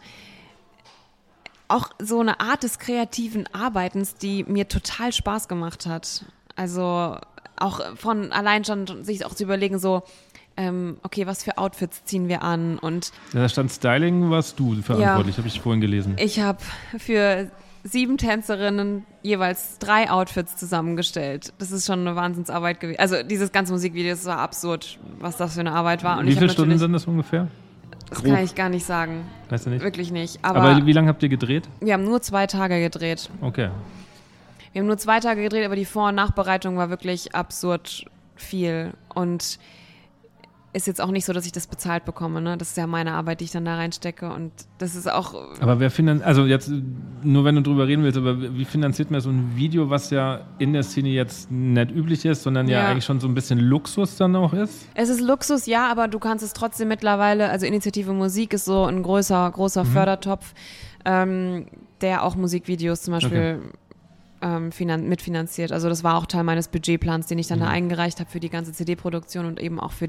auch so eine Art des kreativen Arbeitens, die mir total Spaß gemacht hat. Also auch von allein schon sich auch zu überlegen, so, okay, was für Outfits ziehen wir an? Und da stand Styling, warst du verantwortlich, habe ich vorhin gelesen. Ich habe für 7 Tänzerinnen jeweils 3 Outfits zusammengestellt. Das ist schon eine Wahnsinnsarbeit gewesen. Also dieses ganze Musikvideo, das war absurd, was das für eine Arbeit war. Und wie viele Stunden sind das ungefähr? Das kann ich gar nicht sagen. Weißt du nicht? Wirklich nicht. Aber wie lange habt ihr gedreht? Wir haben nur 2 Tage gedreht. Okay. Wir haben nur 2 Tage gedreht, aber die Vor- und Nachbereitung war wirklich absurd viel. Und ist jetzt auch nicht so, dass ich das bezahlt bekomme, ne? Das ist ja meine Arbeit, die ich dann da reinstecke und das ist auch... Aber also jetzt, nur wenn du drüber reden willst, aber wie finanziert man so ein Video, was ja in der Szene jetzt nicht üblich ist, sondern ja eigentlich schon so ein bisschen Luxus dann auch ist? Es ist Luxus, ja, aber du kannst es trotzdem mittlerweile, also Initiative Musik ist so ein großer Fördertopf, der auch Musikvideos zum Beispiel... mitfinanziert. Also das war auch Teil meines Budgetplans, den ich dann da eingereicht habe für die ganze CD-Produktion und eben auch für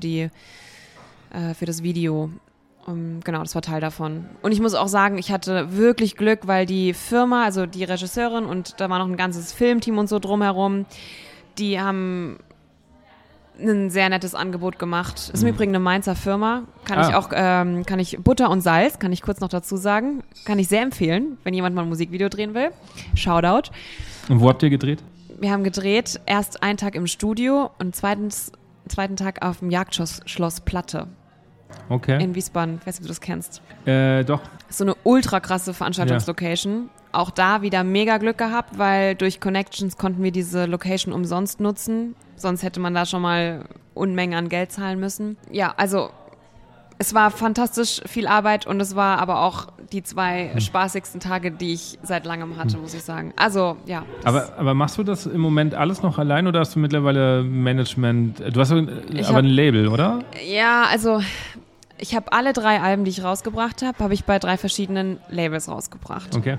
das Video. Genau, das war Teil davon. Und ich muss auch sagen, ich hatte wirklich Glück, weil die Firma, also die Regisseurin und da war noch ein ganzes Filmteam und so drumherum, die haben ein sehr nettes Angebot gemacht. Das ist im Übrigen eine Mainzer Firma. Kann ich Butter und Salz, kann ich kurz noch dazu sagen. Kann ich sehr empfehlen, wenn jemand mal ein Musikvideo drehen will. Shoutout. Und wo habt ihr gedreht? Wir haben gedreht, erst einen Tag im Studio und zweiten Tag auf dem Jagdschloss Platte. Okay. in Wiesbaden. Ich weiß nicht, ob du das kennst. Doch. So eine ultra krasse Veranstaltungslocation. Auch da wieder mega Glück gehabt, weil durch Connections konnten wir diese Location umsonst nutzen. Sonst hätte man da schon mal Unmengen an Geld zahlen müssen. Ja, also es war fantastisch viel Arbeit und es war aber auch die 2 spaßigsten Tage, die ich seit langem hatte, muss ich sagen. Also, ja. Aber machst du das im Moment alles noch allein oder hast du mittlerweile Management? Du hast aber ein Label, oder? Ja, also ich habe alle 3 Alben, die ich rausgebracht habe ich bei 3 verschiedenen Labels rausgebracht. Okay.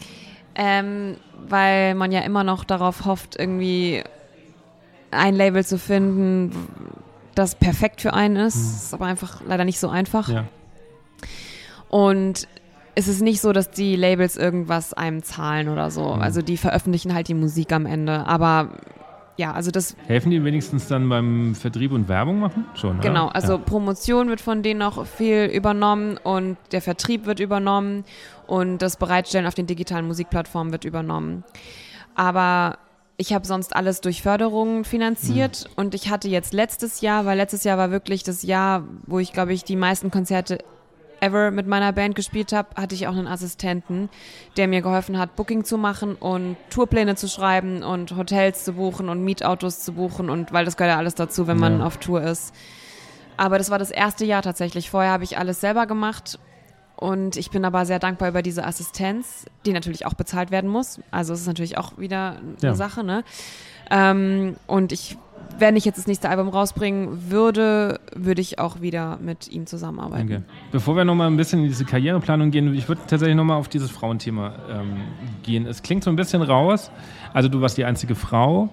Weil man ja immer noch darauf hofft, irgendwie ein Label zu finden, das perfekt für einen ist. Das ist aber einfach leider nicht so einfach. Ja. Und es ist nicht so, dass die Labels irgendwas einem zahlen oder so. Also die veröffentlichen halt die Musik am Ende. Aber ja, also das... Helfen die wenigstens dann beim Vertrieb und Werbung machen? Schon, oder? Genau, also Promotion wird von denen noch viel übernommen und der Vertrieb wird übernommen und das Bereitstellen auf den digitalen Musikplattformen wird übernommen. Aber ich habe sonst alles durch Förderungen finanziert und ich hatte jetzt letztes Jahr war wirklich das Jahr, wo ich, glaube ich, die meisten Konzerte ever mit meiner Band gespielt habe, hatte ich auch einen Assistenten, der mir geholfen hat, Booking zu machen und Tourpläne zu schreiben und Hotels zu buchen und Mietautos zu buchen und weil das gehört ja alles dazu, wenn man auf Tour ist. Aber das war das erste Jahr tatsächlich. Vorher habe ich alles selber gemacht und ich bin aber sehr dankbar über diese Assistenz, die natürlich auch bezahlt werden muss. Also es ist natürlich auch wieder eine Sache, ne? Und wenn ich jetzt das nächste Album rausbringen würde ich auch wieder mit ihm zusammenarbeiten. Okay. Bevor wir nochmal ein bisschen in diese Karriereplanung gehen, ich würde tatsächlich nochmal auf dieses Frauenthema gehen. Es klingt so ein bisschen raus, also du warst die einzige Frau.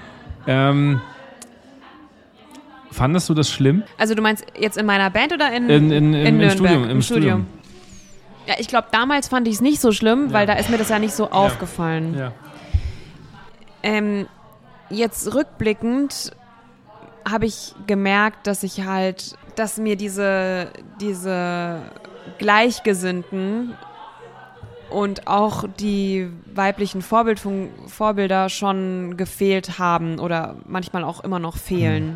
Fandest du das schlimm? Also du meinst jetzt in meiner Band oder in Nürnberg? Im Studium. Ja, ich glaube, damals fand ich es nicht so schlimm, weil da ist mir das ja nicht so aufgefallen. Ja. Jetzt rückblickend habe ich gemerkt, dass mir diese Gleichgesinnten und auch die weiblichen Vorbilder schon gefehlt haben oder manchmal auch immer noch fehlen.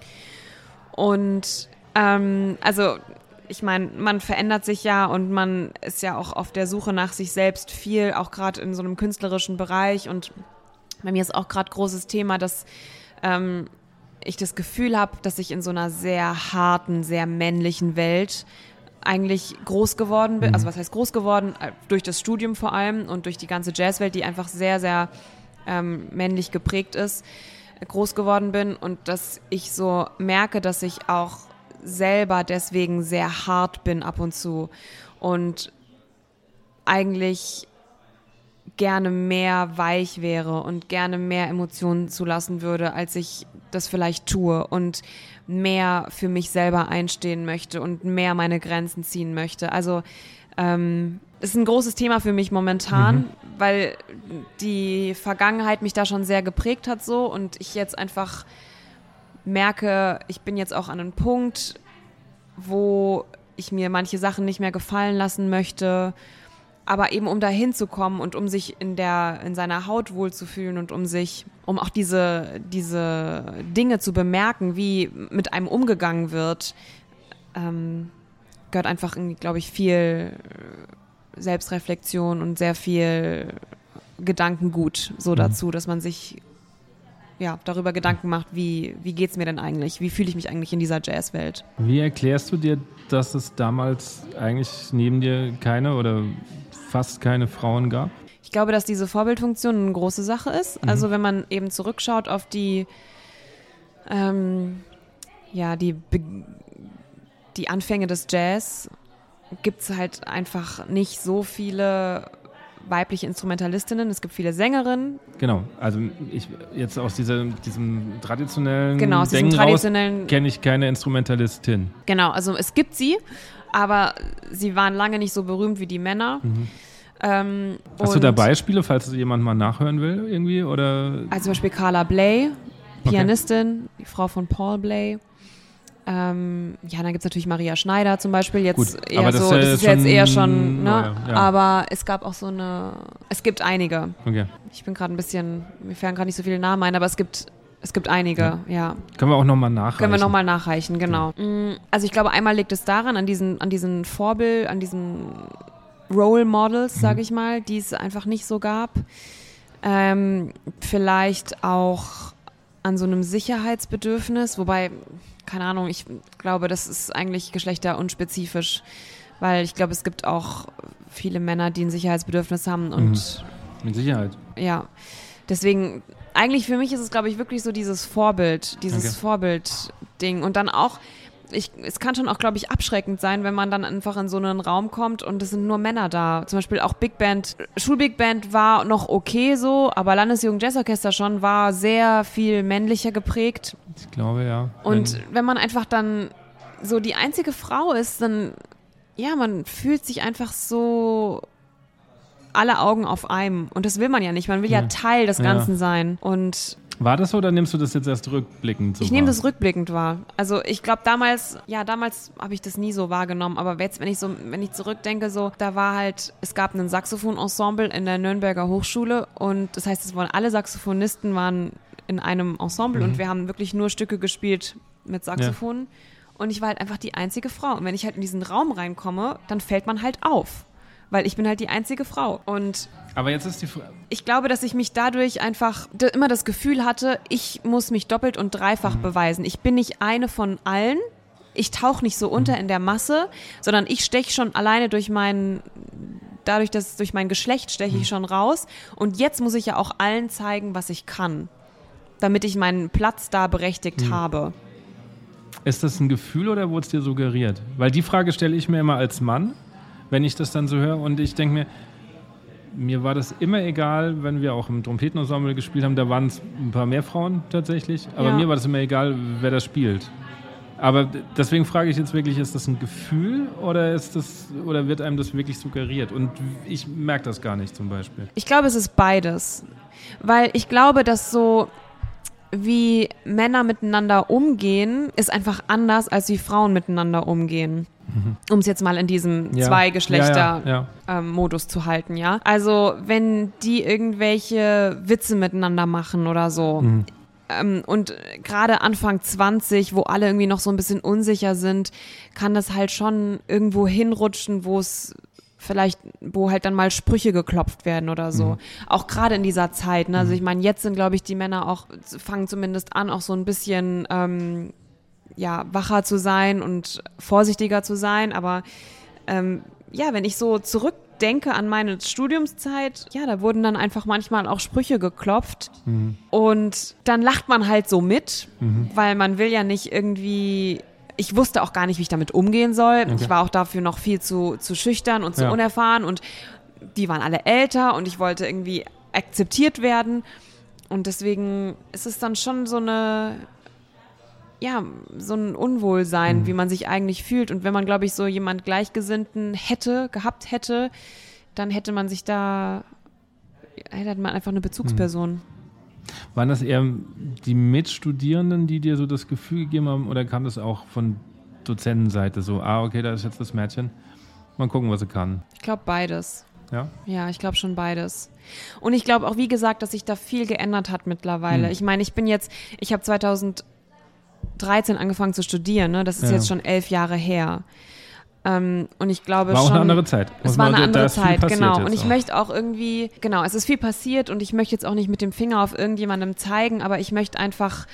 Und also ich meine, man verändert sich ja und man ist ja auch auf der Suche nach sich selbst viel, auch gerade in so einem künstlerischen Bereich und bei mir ist auch gerade großes Thema, dass ich das Gefühl habe, dass ich in so einer sehr harten, sehr männlichen Welt eigentlich groß geworden bin. Also was heißt groß geworden? Durch das Studium vor allem und durch die ganze Jazzwelt, die einfach sehr, sehr männlich geprägt ist, groß geworden bin und dass ich so merke, dass ich auch selber deswegen sehr hart bin ab und zu und eigentlich gerne mehr weich wäre und gerne mehr Emotionen zulassen würde, als ich das vielleicht tue und mehr für mich selber einstehen möchte und mehr meine Grenzen ziehen möchte. Also es ist ein großes Thema für mich momentan, weil die Vergangenheit mich da schon sehr geprägt hat so und ich jetzt einfach merke, ich bin jetzt auch an einem Punkt, wo ich mir manche Sachen nicht mehr gefallen lassen möchte, aber eben um da hinzukommen und um sich in seiner Haut wohlzufühlen und um auch diese Dinge zu bemerken, wie mit einem umgegangen wird, gehört einfach, glaube ich, viel Selbstreflexion und sehr viel Gedankengut so dazu, dass man sich darüber Gedanken macht, wie geht's mir denn eigentlich? Wie fühle ich mich eigentlich in dieser Jazzwelt? Wie erklärst du dir, dass es damals eigentlich neben dir keine oder fast keine Frauen gab? Ich glaube, dass diese Vorbildfunktion eine große Sache ist. Also wenn man eben zurückschaut auf die Anfänge des Jazz, gibt es halt einfach nicht so viele weibliche Instrumentalistinnen, es gibt viele Sängerinnen. Genau, also ich jetzt aus diesem traditionellen Denken raus kenne ich keine Instrumentalistin. Genau, also es gibt sie, aber sie waren lange nicht so berühmt wie die Männer. Hast du da Beispiele, falls jemand mal nachhören will irgendwie? Oder? Also zum Beispiel Carla Bley, Pianistin, die Frau von Paul Bley. Dann gibt es natürlich Maria Schneider zum Beispiel, jetzt gut, eher das so, das ist jetzt eher schon, ne? Ja. Aber es gab auch es gibt einige. Okay. Mir fallen gerade nicht so viele Namen ein, aber es gibt Es gibt einige, ja. Können wir auch nochmal nachreichen. Können wir nochmal nachreichen, genau. Also ich glaube, einmal liegt es daran, an diesen Vorbild, an diesen Role Models, sage ich mal, die es einfach nicht so gab. Vielleicht auch an so einem Sicherheitsbedürfnis, wobei, keine Ahnung, ich glaube, das ist eigentlich geschlechterunspezifisch, weil ich glaube, es gibt auch viele Männer, die ein Sicherheitsbedürfnis haben und mit Sicherheit. Ja, deswegen, eigentlich für mich ist es, glaube ich, wirklich so dieses Vorbildding und dann auch, es kann schon auch, glaube ich, abschreckend sein, wenn man dann einfach in so einen Raum kommt und es sind nur Männer da. Zum Beispiel auch Big Band, Schulbig Band war noch okay so, aber Landesjugendjazzorchester schon war sehr viel männlicher geprägt. Ich glaube, ja. Und wenn man einfach dann so die einzige Frau ist, dann, ja, man fühlt sich einfach so alle Augen auf einem. Und das will man ja nicht. Man will ja Teil des Ganzen sein. Und war das so oder nimmst du das jetzt erst rückblickend so Ich nehme das rückblickend wahr. Also ich glaube damals habe ich das nie so wahrgenommen, aber jetzt, wenn ich zurückdenke, so, da war halt, es gab ein Saxophon-Ensemble in der Nürnberger Hochschule und das heißt, alle Saxophonisten waren in einem Ensemble und wir haben wirklich nur Stücke gespielt mit Saxophonen und ich war halt einfach die einzige Frau. Und wenn ich halt in diesen Raum reinkomme, dann fällt man halt auf. Weil ich bin halt die einzige Frau. Aber jetzt ist die Frage. Ich glaube, dass ich mich dadurch einfach immer das Gefühl hatte, ich muss mich doppelt und dreifach beweisen. Ich bin nicht eine von allen. Ich tauche nicht so unter in der Masse, sondern ich steche schon alleine durch mein Geschlecht steche ich schon raus. Und jetzt muss ich ja auch allen zeigen, was ich kann, damit ich meinen Platz da berechtigt habe. Ist das ein Gefühl oder wurde es dir suggeriert? Weil die Frage stelle ich mir immer als Mann, wenn ich das dann so höre und ich denke mir war das immer egal, wenn wir auch im Trompetenensemble gespielt haben, da waren es ein paar mehr Frauen tatsächlich, aber mir war das immer egal, wer das spielt. Aber deswegen frage ich jetzt wirklich, ist das ein Gefühl oder wird einem das wirklich suggeriert? Und ich merke das gar nicht zum Beispiel. Ich glaube, es ist beides, weil ich glaube, dass so wie Männer miteinander umgehen, ist einfach anders, als wie Frauen miteinander umgehen. Um es jetzt mal in diesem Zwei-Geschlechter-Modus zu halten, ja. Also wenn die irgendwelche Witze miteinander machen oder so und gerade Anfang 20, wo alle irgendwie noch so ein bisschen unsicher sind, kann das halt schon irgendwo hinrutschen, wo halt dann mal Sprüche geklopft werden oder so. Auch gerade in dieser Zeit, ne? Also ich meine, jetzt sind, glaube ich, die Männer auch, fangen zumindest an, auch so ein bisschen wacher zu sein und vorsichtiger zu sein, aber wenn ich so zurückdenke an meine Studiumszeit, da wurden dann einfach manchmal auch Sprüche geklopft und dann lacht man halt so mit, weil man will ja nicht irgendwie, ich wusste auch gar nicht, wie ich damit umgehen soll. Okay. Ich war auch dafür noch viel zu schüchtern und zu unerfahren und die waren alle älter und ich wollte irgendwie akzeptiert werden und deswegen ist es dann schon so ein Unwohlsein, wie man sich eigentlich fühlt. Und wenn man, glaube ich, so jemand Gleichgesinnten gehabt hätte, dann hätte man einfach eine Bezugsperson. Waren das eher die Mitstudierenden, die dir so das Gefühl gegeben haben, oder kam das auch von Dozentenseite so, okay, da ist jetzt das Mädchen, mal gucken, was sie kann? Ich glaube beides. Ja? Ja, ich glaube schon beides. Und ich glaube auch, wie gesagt, dass sich da viel geändert hat mittlerweile. Ich meine, ich habe 2013 angefangen zu studieren, ne? Das ist jetzt schon 11 Jahre her. Und ich glaube war auch schon, eine andere Zeit. Es war eine andere Zeit, genau. Und ich möchte auch irgendwie, genau, es ist viel passiert und ich möchte jetzt auch nicht mit dem Finger auf irgendjemandem zeigen, aber ich habe einfach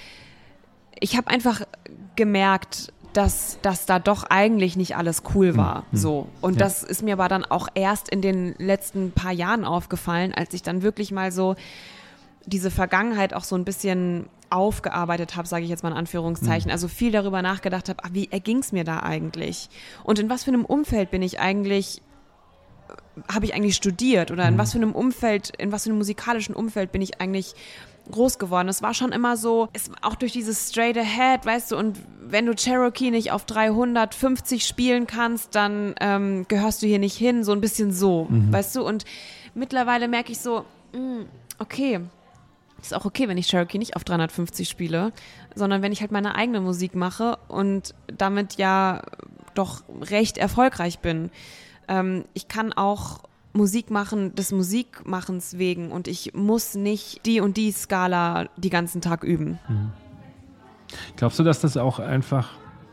gemerkt, dass da doch eigentlich nicht alles cool war. So. Und das ist mir aber dann auch erst in den letzten paar Jahren aufgefallen, als ich dann wirklich mal so diese Vergangenheit auch so ein bisschen aufgearbeitet habe, sage ich jetzt mal in Anführungszeichen, also viel darüber nachgedacht habe, wie erging es mir da eigentlich? Und in was für einem Umfeld habe ich eigentlich studiert oder in was für einem musikalischen Umfeld bin ich eigentlich groß geworden? Es war schon immer so, auch durch dieses Straight Ahead, weißt du, und wenn du Cherokee nicht auf 350 spielen kannst, dann gehörst du hier nicht hin, so ein bisschen so, weißt du, und mittlerweile merke ich so, okay, ist auch okay, wenn ich Cherokee nicht auf 350 spiele, sondern wenn ich halt meine eigene Musik mache und damit ja doch recht erfolgreich bin. Ich kann auch Musik machen des Musikmachens wegen und ich muss nicht die und die Skala die ganzen Tag üben. Glaubst du, dass das auch einfach,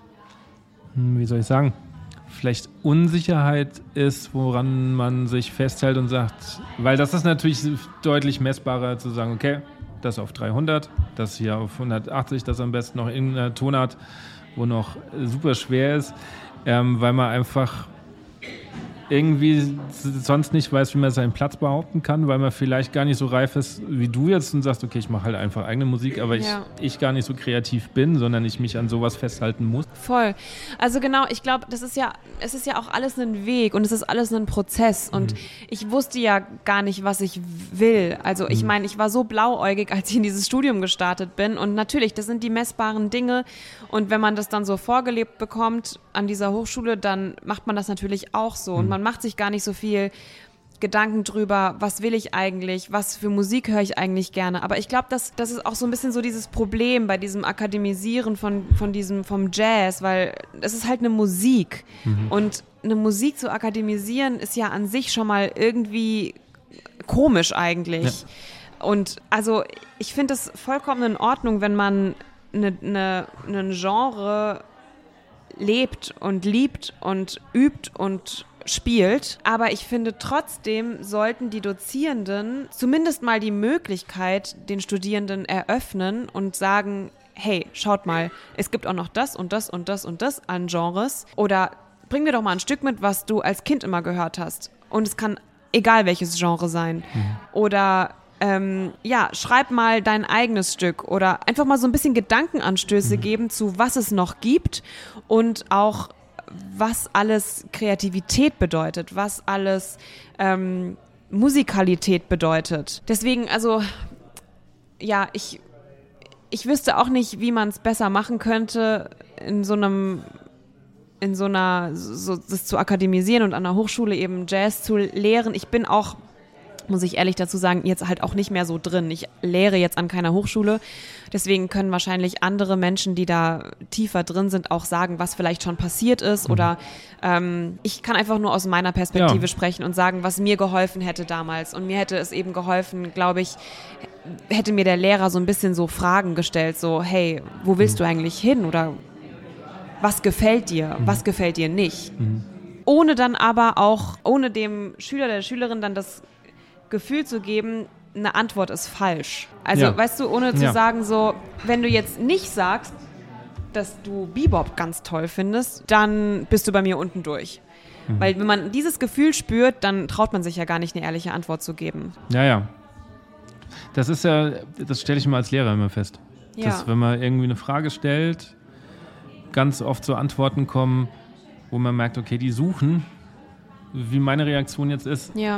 wie soll ich sagen, vielleicht Unsicherheit ist, woran man sich festhält und sagt, weil das ist natürlich deutlich messbarer zu sagen, okay, das auf 300, das hier auf 180, das am besten noch in einer Tonart, wo noch super schwer ist, weil man einfach irgendwie sonst nicht weiß, wie man seinen Platz behaupten kann, weil man vielleicht gar nicht so reif ist wie du jetzt und sagst, okay, ich mache halt einfach eigene Musik, aber ich gar nicht so kreativ bin, sondern ich mich an sowas festhalten muss. Voll. Also genau, ich glaube, es ist ja auch alles ein Weg und es ist alles ein Prozess und ich wusste ja gar nicht, was ich will. Also ich meine, ich war so blauäugig, als ich in dieses Studium gestartet bin und natürlich, das sind die messbaren Dinge und wenn man das dann so vorgelebt bekommt an dieser Hochschule, dann macht man das natürlich auch so und man macht sich gar nicht so viel Gedanken drüber, was will ich eigentlich, was für Musik höre ich eigentlich gerne. Aber ich glaube, das ist auch so ein bisschen so dieses Problem bei diesem Akademisieren vom Jazz, weil es ist halt eine Musik. Und eine Musik zu akademisieren ist ja an sich schon mal irgendwie komisch eigentlich. Ja. Und also ich finde es vollkommen in Ordnung, wenn man einen Genre lebt und liebt und übt und spielt. Aber ich finde trotzdem sollten die Dozierenden zumindest mal die Möglichkeit den Studierenden eröffnen und sagen, hey, schaut mal, es gibt auch noch das und das und das und das an Genres. Oder bring mir doch mal ein Stück mit, was du als Kind immer gehört hast. Und es kann egal welches Genre sein. Oder schreib mal dein eigenes Stück oder einfach mal so ein bisschen Gedankenanstöße geben zu, was es noch gibt und auch was alles Kreativität bedeutet, was alles Musikalität bedeutet. Deswegen, also, ja, ich wüsste auch nicht, wie man es besser machen könnte, das zu akademisieren und an der Hochschule eben Jazz zu lehren. Ich bin auch, muss ich ehrlich dazu sagen, jetzt halt auch nicht mehr so drin. Ich lehre jetzt an keiner Hochschule. Deswegen können wahrscheinlich andere Menschen, die da tiefer drin sind, auch sagen, was vielleicht schon passiert ist. Oder ich kann einfach nur aus meiner Perspektive sprechen und sagen, was mir geholfen hätte damals. Und mir hätte es eben geholfen, glaube ich, hätte mir der Lehrer so ein bisschen so Fragen gestellt, so, hey, wo willst du eigentlich hin? Oder was gefällt dir? Was gefällt dir nicht? Ohne dann aber auch, ohne dem Schüler, der Schülerin dann das Gefühl zu geben, eine Antwort ist falsch. Also, weißt du, ohne zu sagen so, wenn du jetzt nicht sagst, dass du Bebop ganz toll findest, dann bist du bei mir unten durch. Weil wenn man dieses Gefühl spürt, dann traut man sich ja gar nicht, eine ehrliche Antwort zu geben. Ja. Das ist ja, das stelle ich immer als Lehrer immer fest. Ja. Dass, wenn man irgendwie eine Frage stellt, ganz oft so Antworten kommen, wo man merkt, okay, die suchen, wie meine Reaktion jetzt ist. Ja.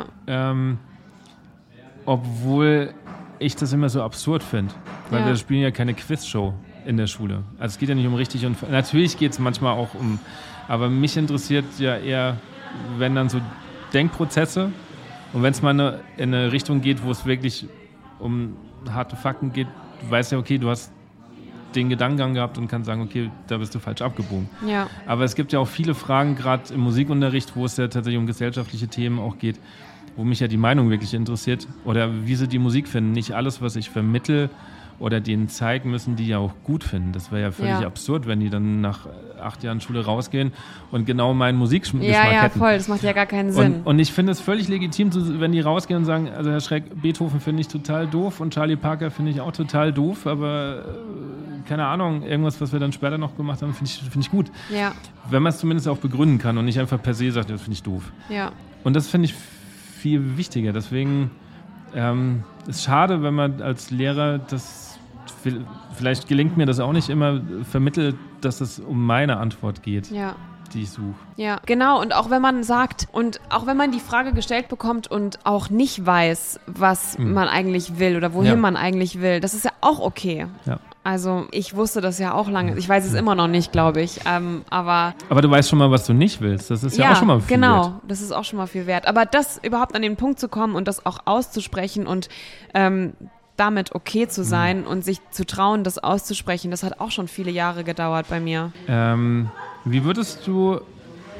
Obwohl ich das immer so absurd finde. Weil wir spielen ja keine Quizshow in der Schule. Also es geht ja nicht um richtig und natürlich geht es manchmal auch um, aber mich interessiert ja eher, wenn dann so Denkprozesse und wenn es mal in eine Richtung geht, wo es wirklich um harte Fakten geht, du weißt ja, okay, du hast den Gedankengang gehabt und kannst sagen, okay, da bist du falsch abgebogen. Ja. Aber es gibt ja auch viele Fragen, gerade im Musikunterricht, wo es ja tatsächlich um gesellschaftliche Themen auch geht, wo mich ja die Meinung wirklich interessiert oder wie sie die Musik finden. Nicht alles, was ich vermittle oder denen zeigen, müssen die ja auch gut finden. Das wäre ja völlig absurd, wenn die dann nach 8 Jahren Schule rausgehen und genau meinen Musikgeschmack hätten. Ja, voll, das macht ja gar keinen Sinn. Und ich finde es völlig legitim, wenn die rausgehen und sagen, also Herr Schreck, Beethoven finde ich total doof und Charlie Parker finde ich auch total doof, aber keine Ahnung, irgendwas, was wir dann später noch gemacht haben, finde ich gut. Ja. Wenn man es zumindest auch begründen kann und nicht einfach per se sagt, das finde ich doof. Ja. Und das finde ich viel wichtiger. Deswegen ist schade, wenn man als Lehrer das, vielleicht gelingt mir das auch nicht immer, vermittelt, dass es um meine Antwort geht, die ich suche. Ja, genau. Und auch wenn man sagt, und auch wenn man die Frage gestellt bekommt und auch nicht weiß, was man eigentlich will oder wohin man eigentlich will, das ist ja auch okay. Ja. Also ich wusste das ja auch lange. Ich weiß es immer noch nicht, glaube ich. Aber du weißt schon mal, was du nicht willst. Das ist ja auch schon mal viel wert. Genau, das ist auch schon mal viel wert. Aber das überhaupt an den Punkt zu kommen und das auch auszusprechen und damit okay zu sein und sich zu trauen, das auszusprechen, das hat auch schon viele Jahre gedauert bei mir. Wie würdest du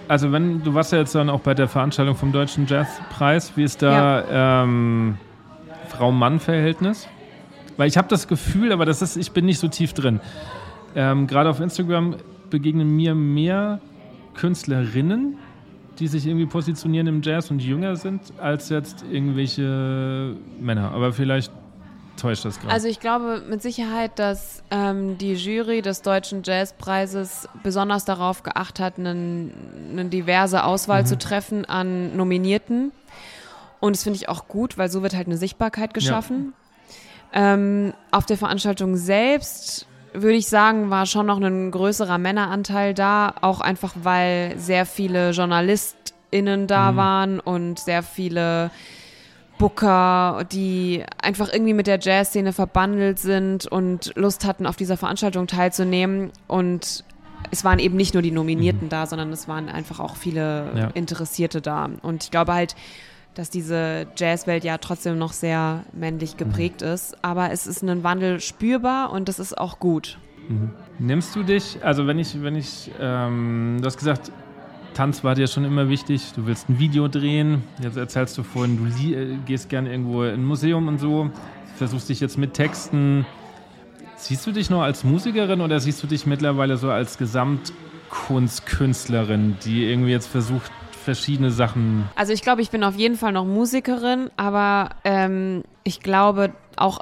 also du warst ja jetzt dann auch bei der Veranstaltung vom Deutschen Jazzpreis, wie ist da Frau-Mann-Verhältnis? Weil ich habe das Gefühl, aber ich bin nicht so tief drin. Gerade auf Instagram begegnen mir mehr Künstlerinnen, die sich irgendwie positionieren im Jazz und jünger sind, als jetzt irgendwelche Männer. Aber vielleicht täuscht das gerade. Also ich glaube mit Sicherheit, dass die Jury des Deutschen Jazzpreises besonders darauf geachtet hat, eine diverse Auswahl zu treffen an Nominierten. Und das finde ich auch gut, weil so wird halt eine Sichtbarkeit geschaffen. Ja. Auf der Veranstaltung selbst würde ich sagen, war schon noch ein größerer Männeranteil da, auch einfach, weil sehr viele JournalistInnen da waren und sehr viele Booker, die einfach irgendwie mit der Jazzszene verbandelt sind und Lust hatten, auf dieser Veranstaltung teilzunehmen. Und es waren eben nicht nur die Nominierten da, sondern es waren einfach auch viele Interessierte da. Und ich glaube halt, dass diese Jazzwelt ja trotzdem noch sehr männlich geprägt ist. Aber es ist ein Wandel spürbar und das ist auch gut. Nimmst du dich, also du hast gesagt, Tanz war dir schon immer wichtig, du willst ein Video drehen, jetzt erzählst du vorhin, du gehst gerne irgendwo in ein Museum und so, versuchst dich jetzt mit Texten. Siehst du dich noch als Musikerin oder siehst du dich mittlerweile so als Gesamtkunstkünstlerin, die irgendwie jetzt versucht, verschiedene Sachen... Also ich glaube, ich bin auf jeden Fall noch Musikerin, aber ich glaube auch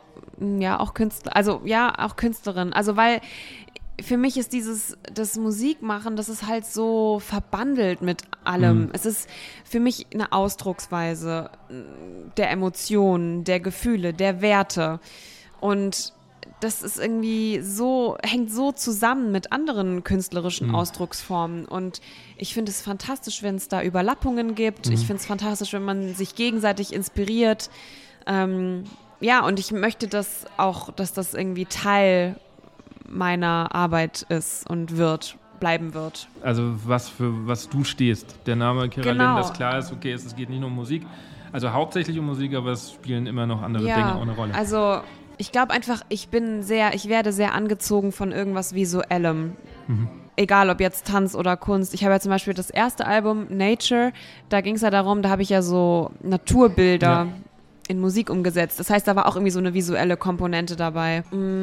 Künstlerin. Also weil für mich ist das Musikmachen, das ist halt so verbandelt mit allem. Es ist für mich eine Ausdrucksweise der Emotionen, der Gefühle, der Werte. Und das ist irgendwie hängt so zusammen mit anderen künstlerischen Ausdrucksformen. Und ich finde es fantastisch, wenn es da Überlappungen gibt. Ich finde es fantastisch, wenn man sich gegenseitig inspiriert. Und ich möchte dass das irgendwie Teil meiner Arbeit ist und bleiben wird. Also für was du stehst. Der Name Kira Lind, das klar ist, okay, es geht nicht nur um Musik. Also hauptsächlich um Musik, aber es spielen immer noch andere Dinge auch eine Rolle. Also ich glaube einfach, ich werde sehr angezogen von irgendwas Visuellem. Egal, ob jetzt Tanz oder Kunst. Ich habe ja zum Beispiel das erste Album, Nature, da ging es ja darum, da habe ich ja so Naturbilder in Musik umgesetzt. Das heißt, da war auch irgendwie so eine visuelle Komponente dabei.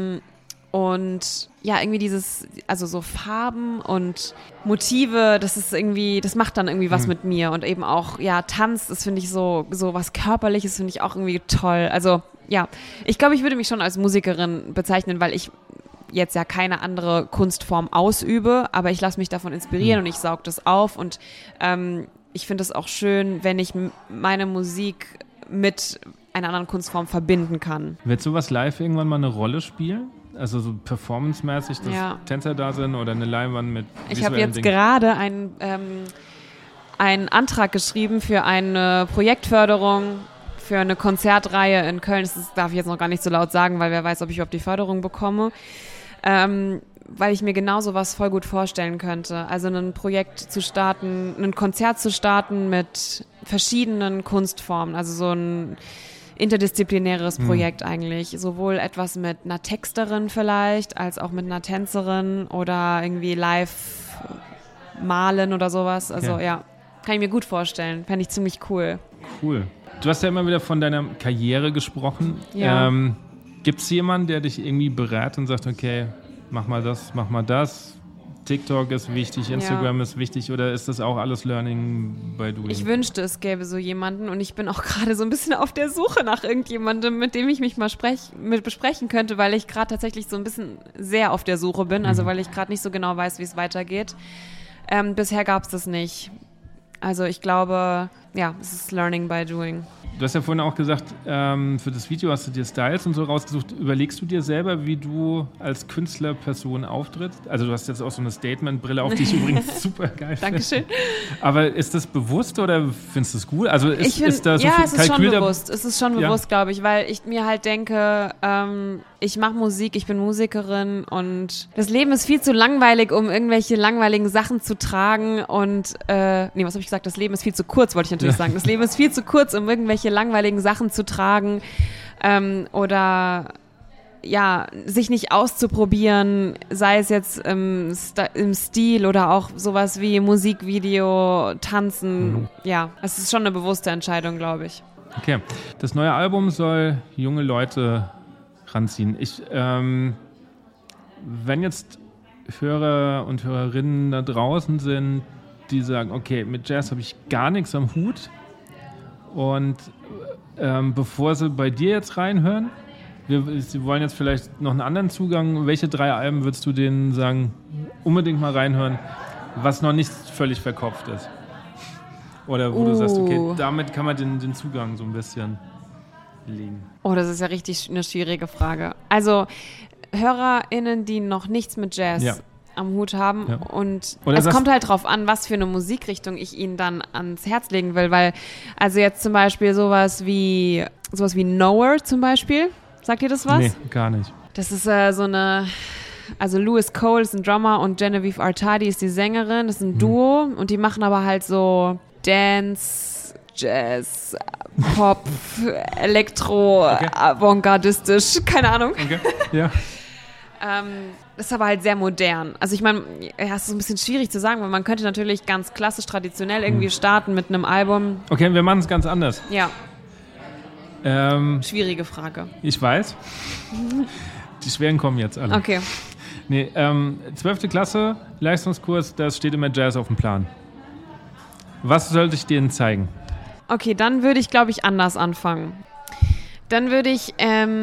Und ja, irgendwie also so Farben und Motive, das macht dann irgendwie was mit mir. Und eben auch, Tanz, das finde ich so was Körperliches, finde ich auch irgendwie toll. Also ja, ich glaube, ich würde mich schon als Musikerin bezeichnen, weil ich jetzt ja keine andere Kunstform ausübe, aber ich lasse mich davon inspirieren und ich saug das auf. Und ich finde es auch schön, wenn ich meine Musik mit einer anderen Kunstform verbinden kann. Wird sowas live irgendwann mal eine Rolle spielen? Also so performancemäßig, dass Tänzer da sind oder eine Leinwand mit Ich habe jetzt gerade einen Antrag geschrieben für eine Projektförderung für eine Konzertreihe in Köln. Das darf ich jetzt noch gar nicht so laut sagen, weil wer weiß, ob ich überhaupt die Förderung bekomme. Weil ich mir genau sowas voll gut vorstellen könnte. Also ein Konzert zu starten mit verschiedenen Kunstformen. Also so ein interdisziplinäres Projekt eigentlich. Sowohl etwas mit einer Texterin vielleicht, als auch mit einer Tänzerin oder irgendwie live malen oder sowas. Also kann ich mir gut vorstellen. Fände ich ziemlich cool. Cool. Du hast ja immer wieder von deiner Karriere gesprochen. Ja. Gibt es jemanden, der dich irgendwie berät und sagt, okay, mach mal das, TikTok ist wichtig, Instagram ist wichtig, oder ist das auch alles Learning by Doing? Ich wünschte, es gäbe so jemanden und ich bin auch gerade so ein bisschen auf der Suche nach irgendjemandem, mit dem ich mich mal besprechen könnte, weil ich gerade tatsächlich so ein bisschen sehr auf der Suche bin, also weil ich gerade nicht so genau weiß, wie es weitergeht. Bisher gab es das nicht. Also ich glaube, es ist Learning by Doing. Du hast ja vorhin auch gesagt, für das Video hast du dir Styles und so rausgesucht. Überlegst du dir selber, wie du als Künstlerperson auftrittst? Also du hast jetzt auch so eine Statement-Brille auf, die ich übrigens super geil finde. Dankeschön. Aber ist das bewusst oder findest du es gut? Also ist da so ja, viel es ist Kalkül schon bewusst. Es ist schon bewusst, glaube ich, weil ich mir halt denke, ich mache Musik, ich bin Musikerin und das Leben ist viel zu langweilig, um irgendwelche langweiligen Sachen zu tragen und, was habe ich gesagt? Das Leben ist viel zu kurz, wollte ich natürlich sagen. Das Leben ist viel zu kurz, um irgendwelche langweiligen Sachen zu tragen oder sich nicht auszuprobieren, sei es jetzt im Stil oder auch sowas wie Musikvideo, Tanzen. Ja, es ist schon eine bewusste Entscheidung, glaube ich. Okay, das neue Album soll junge Leute ranziehen. Wenn jetzt Hörer und Hörerinnen da draußen sind, die sagen, okay, mit Jazz habe ich gar nichts am Hut und bevor sie bei dir jetzt reinhören, sie wollen jetzt vielleicht noch einen anderen Zugang, welche 3 Alben würdest du denen sagen, unbedingt mal reinhören, was noch nicht völlig verkopft ist? Oder wo du sagst, okay, damit kann man den Zugang so ein bisschen legen. Oh, das ist ja richtig eine schwierige Frage. Also HörerInnen, die noch nichts mit Jazz am Hut haben und es kommt halt drauf an, was für eine Musikrichtung ich ihnen dann ans Herz legen will, weil also jetzt zum Beispiel sowas wie Nowhere zum Beispiel, sagt ihr das was? Nee, gar nicht. Das ist also Louis Cole ist ein Drummer und Genevieve Artadi ist die Sängerin, das ist ein Duo und die machen aber halt so Dance, Jazz, Pop, Elektro, avantgardistisch, keine Ahnung. Okay, ja. Das ist aber halt sehr modern. Also ich meine, es ist ein bisschen schwierig zu sagen, weil man könnte natürlich ganz klassisch, traditionell irgendwie starten mit einem Album. Okay, wir machen es ganz anders. Ja. Schwierige Frage. Ich weiß. Die schweren kommen jetzt alle. Okay. Nee, 12. Klasse, Leistungskurs, das steht immer Jazz auf dem Plan. Was sollte ich denen zeigen? Okay, dann würde ich, glaube ich, anders anfangen. Dann würde ich,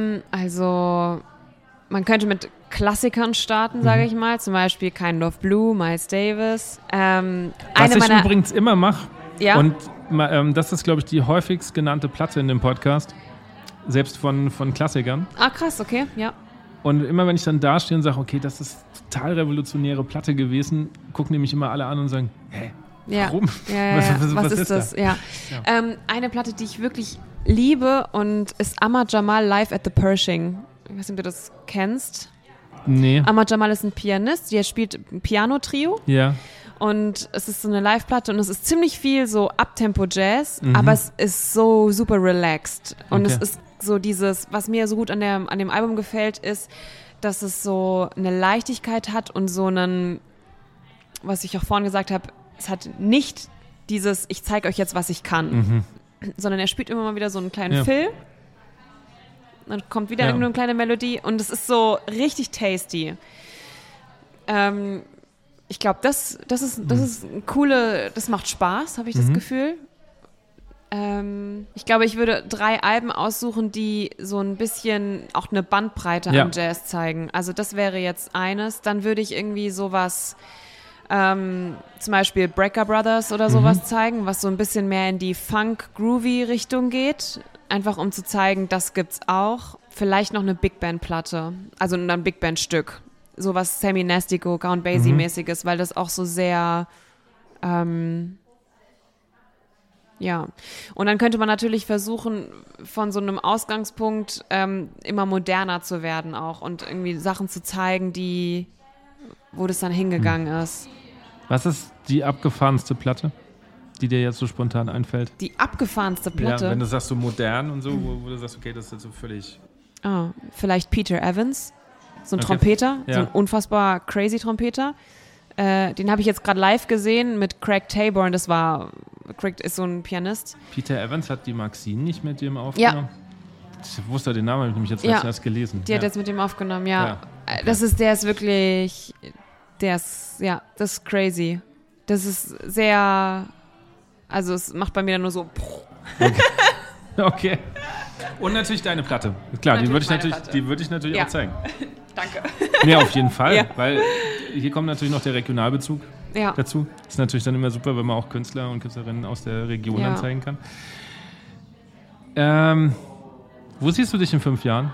man könnte mit Klassikern starten, sage ich mal. Zum Beispiel Kind of Blue, Miles Davis. Was ich übrigens immer mache, ja? und das ist, glaube ich, die häufigst genannte Platte in dem Podcast, selbst von Klassikern. Ah, krass, okay, ja. Und immer, wenn ich dann da stehe und sage, okay, das ist total revolutionäre Platte gewesen, gucken nämlich immer alle an und sagen, hä, warum? Ja. Was ist das? Ja. Eine Platte, die ich wirklich liebe und ist Ahmad Jamal Live at the Pershing. Ich weiß nicht, ob du das kennst. Nee. Ahmad Jamal ist ein Pianist, der spielt ein Piano-Trio. Ja. Und es ist so eine Live-Platte und es ist ziemlich viel so Uptempo-Jazz, aber es ist so super relaxed. Und es ist so dieses, was mir so gut an dem Album gefällt, ist, dass es so eine Leichtigkeit hat und so einen, was ich auch vorhin gesagt habe, es hat nicht dieses, ich zeige euch jetzt, was ich kann, sondern er spielt immer mal wieder so einen kleinen Fill. Dann kommt wieder irgendeine kleine Melodie und es ist so richtig tasty. Ich glaube, das ist eine coole, das macht Spaß, habe ich das Gefühl. Ich glaube, ich würde 3 Alben aussuchen, die so ein bisschen auch eine Bandbreite an Jazz zeigen. Also das wäre jetzt eines. Dann würde ich irgendwie sowas, zum Beispiel Brecker Brothers oder sowas zeigen, was so ein bisschen mehr in die Funk-Groovy-Richtung geht. Einfach um zu zeigen, das gibt's auch. Vielleicht noch eine Big Band-Platte, also ein Big Band-Stück. Sowas Sammy Nastico, Count Basie-mäßiges, weil das auch so sehr, Und dann könnte man natürlich versuchen, von so einem Ausgangspunkt immer moderner zu werden auch und irgendwie Sachen zu zeigen, wo das dann hingegangen ist. Was ist die abgefahrenste Platte, die dir jetzt so spontan einfällt? Die abgefahrenste Platte? Ja, wenn du sagst so modern und so, wo du sagst, okay, das ist jetzt so völlig... Vielleicht Peter Evans, so ein Trompeter, so ein unfassbar crazy Trompeter. Den habe ich jetzt gerade live gesehen mit Craig Taborn, Craig ist so ein Pianist. Peter Evans hat die Maxine nicht mit dem aufgenommen? Ja. Ich wusste den Namen, habe ich nämlich jetzt erst gelesen. Die hat jetzt mit dem aufgenommen, ja. Okay. Das ist crazy. Das ist sehr, also es macht bei mir dann nur so. Okay. Und natürlich deine Platte. Klar, die würde ich natürlich auch zeigen. Danke. Ja, auf jeden Fall, weil hier kommt natürlich noch der Regionalbezug dazu. Das ist natürlich dann immer super, wenn man auch Künstler und Künstlerinnen aus der Region dann zeigen kann. Wo siehst du dich in 5 Jahren?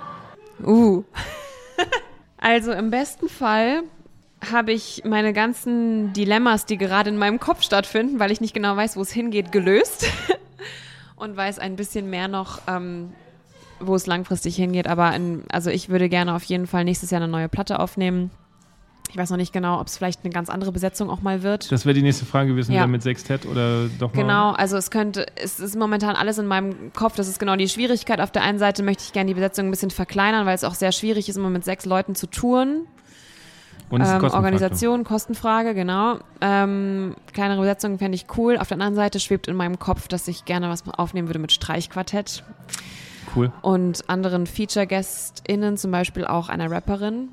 Also im besten Fall habe ich meine ganzen Dilemmas, die gerade in meinem Kopf stattfinden, weil ich nicht genau weiß, wo es hingeht, gelöst und weiß ein bisschen mehr noch, wo es langfristig hingeht. Aber also ich würde gerne auf jeden Fall nächstes Jahr eine neue Platte aufnehmen. Ich weiß noch nicht genau, ob es vielleicht eine ganz andere Besetzung auch mal wird. Das wäre die nächste Frage gewesen, wieder mit Sextett oder doch mal? Genau, also es ist momentan alles in meinem Kopf, das ist genau die Schwierigkeit. Auf der einen Seite möchte ich gerne die Besetzung ein bisschen verkleinern, weil es auch sehr schwierig ist, immer mit 6 Leuten zu touren. Und Organisation, Kostenfrage, genau. Kleinere Besetzung fände ich cool. Auf der anderen Seite schwebt in meinem Kopf, dass ich gerne was aufnehmen würde mit Streichquartett. Cool. Und anderen Feature-GästInnen, zum Beispiel auch einer Rapperin.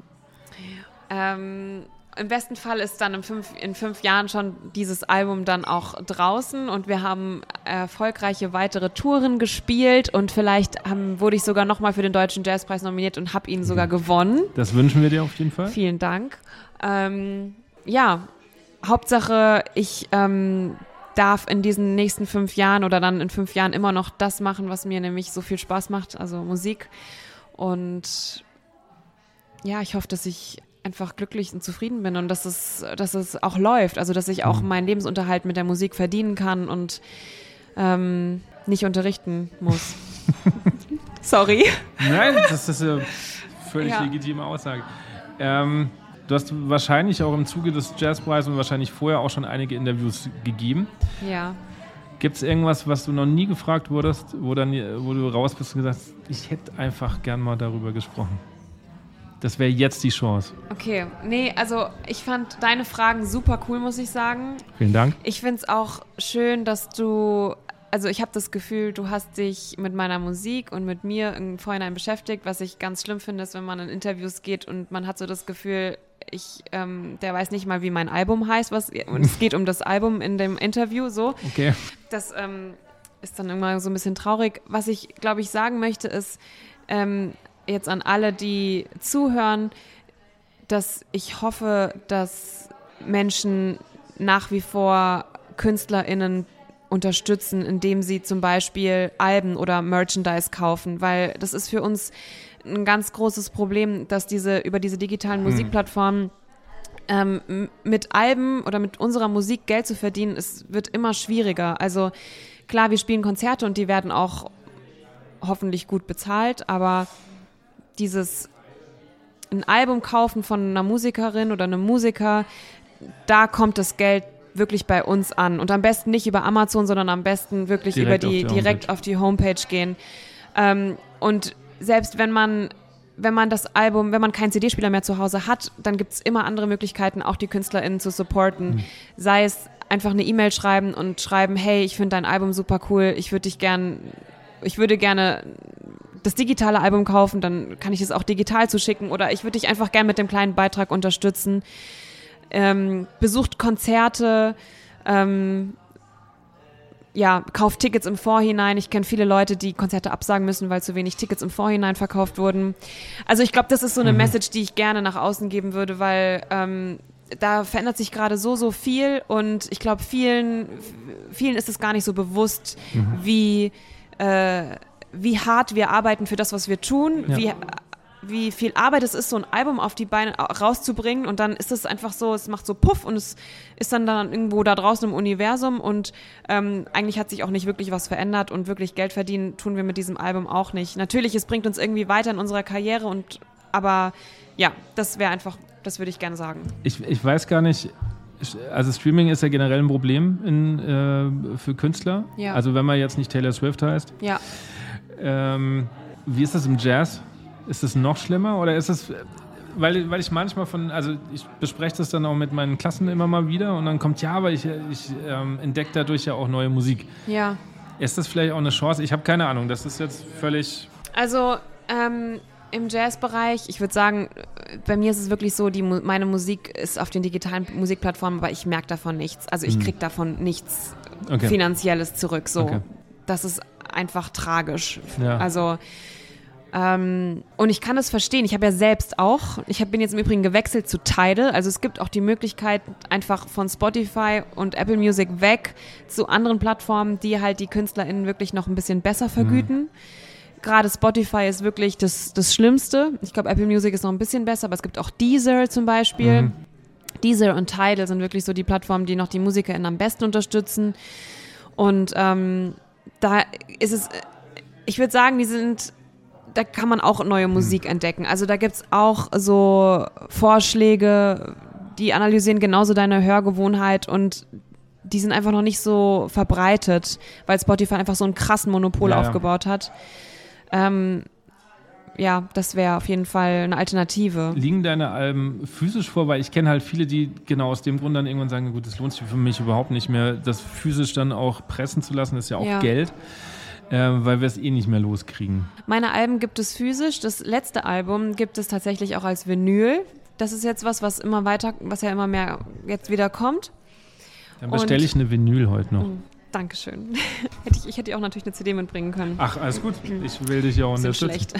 Im besten Fall ist dann in 5 Jahren schon dieses Album dann auch draußen und wir haben erfolgreiche weitere Touren gespielt und vielleicht wurde ich sogar nochmal für den Deutschen Jazzpreis nominiert und habe ihn sogar gewonnen. Das wünschen wir dir auf jeden Fall. Vielen Dank. Hauptsache ich darf in diesen nächsten 5 Jahren oder dann in 5 Jahren immer noch das machen, was mir nämlich so viel Spaß macht, also Musik. Und ja, ich hoffe, dass ich einfach glücklich und zufrieden bin und dass es auch läuft, also dass ich auch meinen Lebensunterhalt mit der Musik verdienen kann und nicht unterrichten muss. Sorry. Nein, das ist eine völlig legitime Aussage. Du hast wahrscheinlich auch im Zuge des Jazzpreises und wahrscheinlich vorher auch schon einige Interviews gegeben. Ja. Gibt es irgendwas, was du noch nie gefragt wurdest, wo du raus bist und gesagt hast, ich hätte einfach gern mal darüber gesprochen? Das wäre jetzt die Chance. Okay, nee, also ich fand deine Fragen super cool, muss ich sagen. Vielen Dank. Ich finde es auch schön, dass ich habe das Gefühl, du hast dich mit meiner Musik und mit mir im Vorhinein beschäftigt. Was ich ganz schlimm finde, ist, wenn man in Interviews geht und man hat so das Gefühl, der weiß nicht mal, wie mein Album heißt, und es geht um das Album in dem Interview, so. Okay. Das ist dann immer so ein bisschen traurig. Was ich, glaube ich, sagen möchte, ist, jetzt an alle, die zuhören, dass ich hoffe, dass Menschen nach wie vor KünstlerInnen unterstützen, indem sie zum Beispiel Alben oder Merchandise kaufen, weil das ist für uns ein ganz großes Problem, dass über diese digitalen Musikplattformen mit Alben oder mit unserer Musik Geld zu verdienen, es wird immer schwieriger. Also klar, wir spielen Konzerte und die werden auch hoffentlich gut bezahlt, aber ein Album kaufen von einer Musikerin oder einem Musiker, da kommt das Geld wirklich bei uns an. Und am besten nicht über Amazon, sondern am besten wirklich direkt auf die Homepage gehen. Und selbst wenn man das Album, wenn man keinen CD-Spieler mehr zu Hause hat, dann gibt es immer andere Möglichkeiten, auch die KünstlerInnen zu supporten. Sei es einfach eine E-Mail schreiben und schreiben, hey, ich finde dein Album super cool, ich würde gerne das digitale Album kaufen, dann kann ich es auch digital zuschicken oder ich würde dich einfach gerne mit dem kleinen Beitrag unterstützen. Besucht Konzerte, kauft Tickets im Vorhinein. Ich kenne viele Leute, die Konzerte absagen müssen, weil zu wenig Tickets im Vorhinein verkauft wurden. Also ich glaube, das ist so eine Message, die ich gerne nach außen geben würde, weil da verändert sich gerade so viel und ich glaube, vielen ist es gar nicht so bewusst, wie hart wir arbeiten für das, was wir tun, wie viel Arbeit es ist, so ein Album auf die Beine rauszubringen und dann ist es einfach so, es macht so Puff und es ist dann irgendwo da draußen im Universum und eigentlich hat sich auch nicht wirklich was verändert und wirklich Geld verdienen tun wir mit diesem Album auch nicht. Natürlich, es bringt uns irgendwie weiter in unserer Karriere aber ja, das würde ich gerne sagen. Ich weiß gar nicht, also Streaming ist ja generell ein Problem für Künstler. Ja. Also wenn man jetzt nicht Taylor Swift heißt. Ja. Wie ist das im Jazz? Ist das noch schlimmer oder ist es, weil ich manchmal ich bespreche das dann auch mit meinen Klassen immer mal wieder und dann kommt, aber ich entdecke dadurch ja auch neue Musik. Ja. Ist das vielleicht auch eine Chance? Ich habe keine Ahnung, das ist jetzt völlig... Also im Jazzbereich, ich würde sagen, bei mir ist es wirklich so, meine Musik ist auf den digitalen Musikplattformen, aber ich merke davon nichts. Also ich kriege davon nichts Finanzielles zurück. So. Okay. Das ist einfach tragisch. Ja. Also und ich kann das verstehen. Ich habe ja selbst auch, bin jetzt im Übrigen gewechselt zu Tidal. Also es gibt auch die Möglichkeit, einfach von Spotify und Apple Music weg zu anderen Plattformen, die halt die KünstlerInnen wirklich noch ein bisschen besser vergüten. Gerade Spotify ist wirklich das Schlimmste. Ich glaube, Apple Music ist noch ein bisschen besser, aber es gibt auch Deezer zum Beispiel. Deezer und Tidal sind wirklich so die Plattformen, die noch die MusikerInnen am besten unterstützen. Und da ist es, ich würde sagen, da kann man auch neue Musik entdecken. Also da gibt es auch so Vorschläge, die analysieren genauso deine Hörgewohnheit und die sind einfach noch nicht so verbreitet, weil Spotify einfach so einen krassen Monopol aufgebaut hat. Ja, das wäre auf jeden Fall eine Alternative. Liegen deine Alben physisch vor? Weil ich kenne halt viele, die genau aus dem Grund dann irgendwann sagen, gut, das lohnt sich für mich überhaupt nicht mehr, das physisch dann auch pressen zu lassen, ist ja auch Geld, weil wir es eh nicht mehr loskriegen. Meine Alben gibt es physisch, das letzte Album gibt es tatsächlich auch als Vinyl. Das ist jetzt was ja immer mehr jetzt wieder kommt. Dann bestelle ich eine Vinyl heute noch. Dankeschön. Ich hätte auch natürlich eine CD mitbringen können. Ach, alles gut. Ich will dich ja auch unterstützen. Schlecht.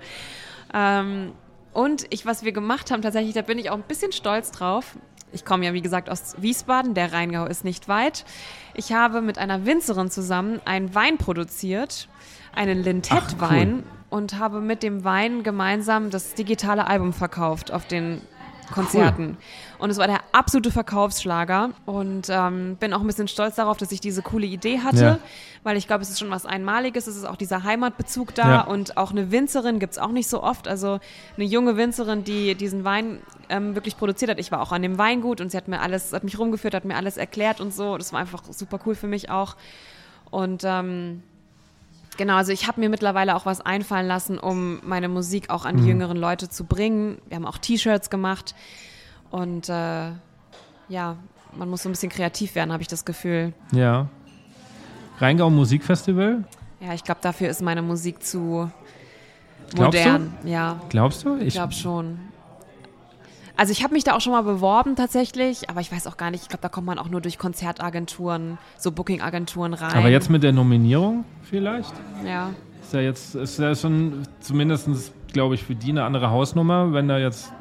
Und was wir gemacht haben, tatsächlich, da bin ich auch ein bisschen stolz drauf. Ich komme ja, wie gesagt, aus Wiesbaden. Der Rheingau ist nicht weit. Ich habe mit einer Winzerin zusammen einen Wein produziert, einen Lintett-Wein, und habe mit dem Wein gemeinsam das digitale Album verkauft auf den Konzerten. Cool. Und es war der absolute Verkaufsschlager und bin auch ein bisschen stolz darauf, dass ich diese coole Idee hatte, weil ich glaube, es ist schon was Einmaliges, es ist auch dieser Heimatbezug da und auch eine Winzerin gibt es auch nicht so oft, also eine junge Winzerin, die diesen Wein wirklich produziert hat. Ich war auch an dem Weingut und sie hat mich rumgeführt, hat mir alles erklärt und so, das war einfach super cool für mich auch und genau, also ich habe mir mittlerweile auch was einfallen lassen, um meine Musik auch an die jüngeren Leute zu bringen. Wir haben auch T-Shirts gemacht und man muss so ein bisschen kreativ werden, habe ich das Gefühl. Ja. Rheingau Musikfestival? Ja, ich glaube, dafür ist meine Musik zu modern. Du? Ja. Glaubst du? Ich glaube schon. Also ich habe mich da auch schon mal beworben tatsächlich, aber ich weiß auch gar nicht, ich glaube, da kommt man auch nur durch Konzertagenturen, so Booking-Agenturen rein. Aber jetzt mit der Nominierung vielleicht? Ja. Ist ja schon zumindest, glaube ich, für die eine andere Hausnummer, wenn da jetzt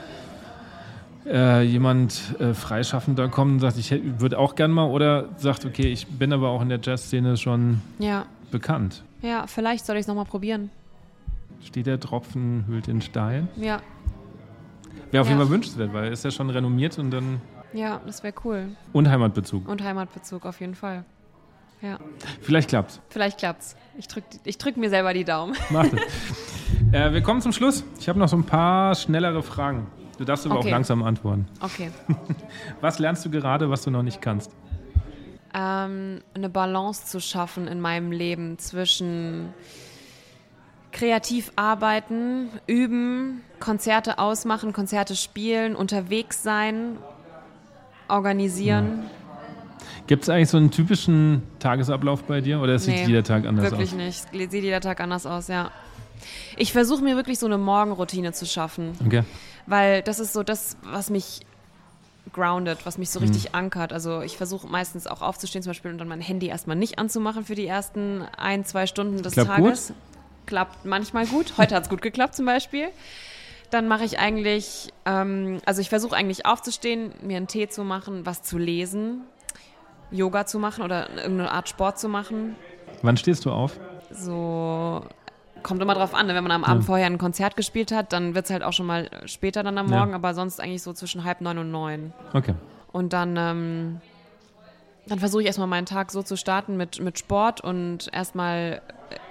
jemand Freischaffender kommt und sagt, ich würde auch gern mal, oder sagt, okay, ich bin aber auch in der Jazzszene schon bekannt. Ja, vielleicht soll ich es nochmal probieren. Steht der Tropfen hüllt den Stein? Ja. Wäre auf jeden Fall wünschenswert, weil er ist ja schon renommiert und dann... Ja, das wäre cool. Und Heimatbezug. Und Heimatbezug, auf jeden Fall. Ja. Vielleicht klappt's. Ich drück mir selber die Daumen. Mach das. Wir kommen zum Schluss. Ich habe noch so ein paar schnellere Fragen. Du darfst aber auch langsam antworten. Okay. Was lernst du gerade, was du noch nicht kannst? Eine Balance zu schaffen in meinem Leben zwischen kreativ arbeiten, üben, Konzerte ausmachen, Konzerte spielen, unterwegs sein, organisieren. Gibt es eigentlich so einen typischen Tagesablauf bei dir oder sieht jeder Tag anders aus? Wirklich nicht. Sieht jeder Tag anders aus, ja. Ich versuche mir wirklich so eine Morgenroutine zu schaffen. Okay. Weil das ist so das, was mich grounded, was mich so richtig ankert. Also ich versuche meistens auch aufzustehen zum Beispiel und dann mein Handy erstmal nicht anzumachen für die ersten 1-2 Stunden des Tages. Gut? Klappt manchmal gut. Heute hat es gut geklappt zum Beispiel. Dann mache ich eigentlich, ich versuche eigentlich aufzustehen, mir einen Tee zu machen, was zu lesen, Yoga zu machen oder irgendeine Art Sport zu machen. Wann stehst du auf? So, kommt immer drauf an, wenn man am Abend vorher ein Konzert gespielt hat, dann wird es halt auch schon mal später dann am Morgen, aber sonst eigentlich so zwischen 8:30 und 9. Okay. Und dann versuche ich erstmal meinen Tag so zu starten mit Sport und erstmal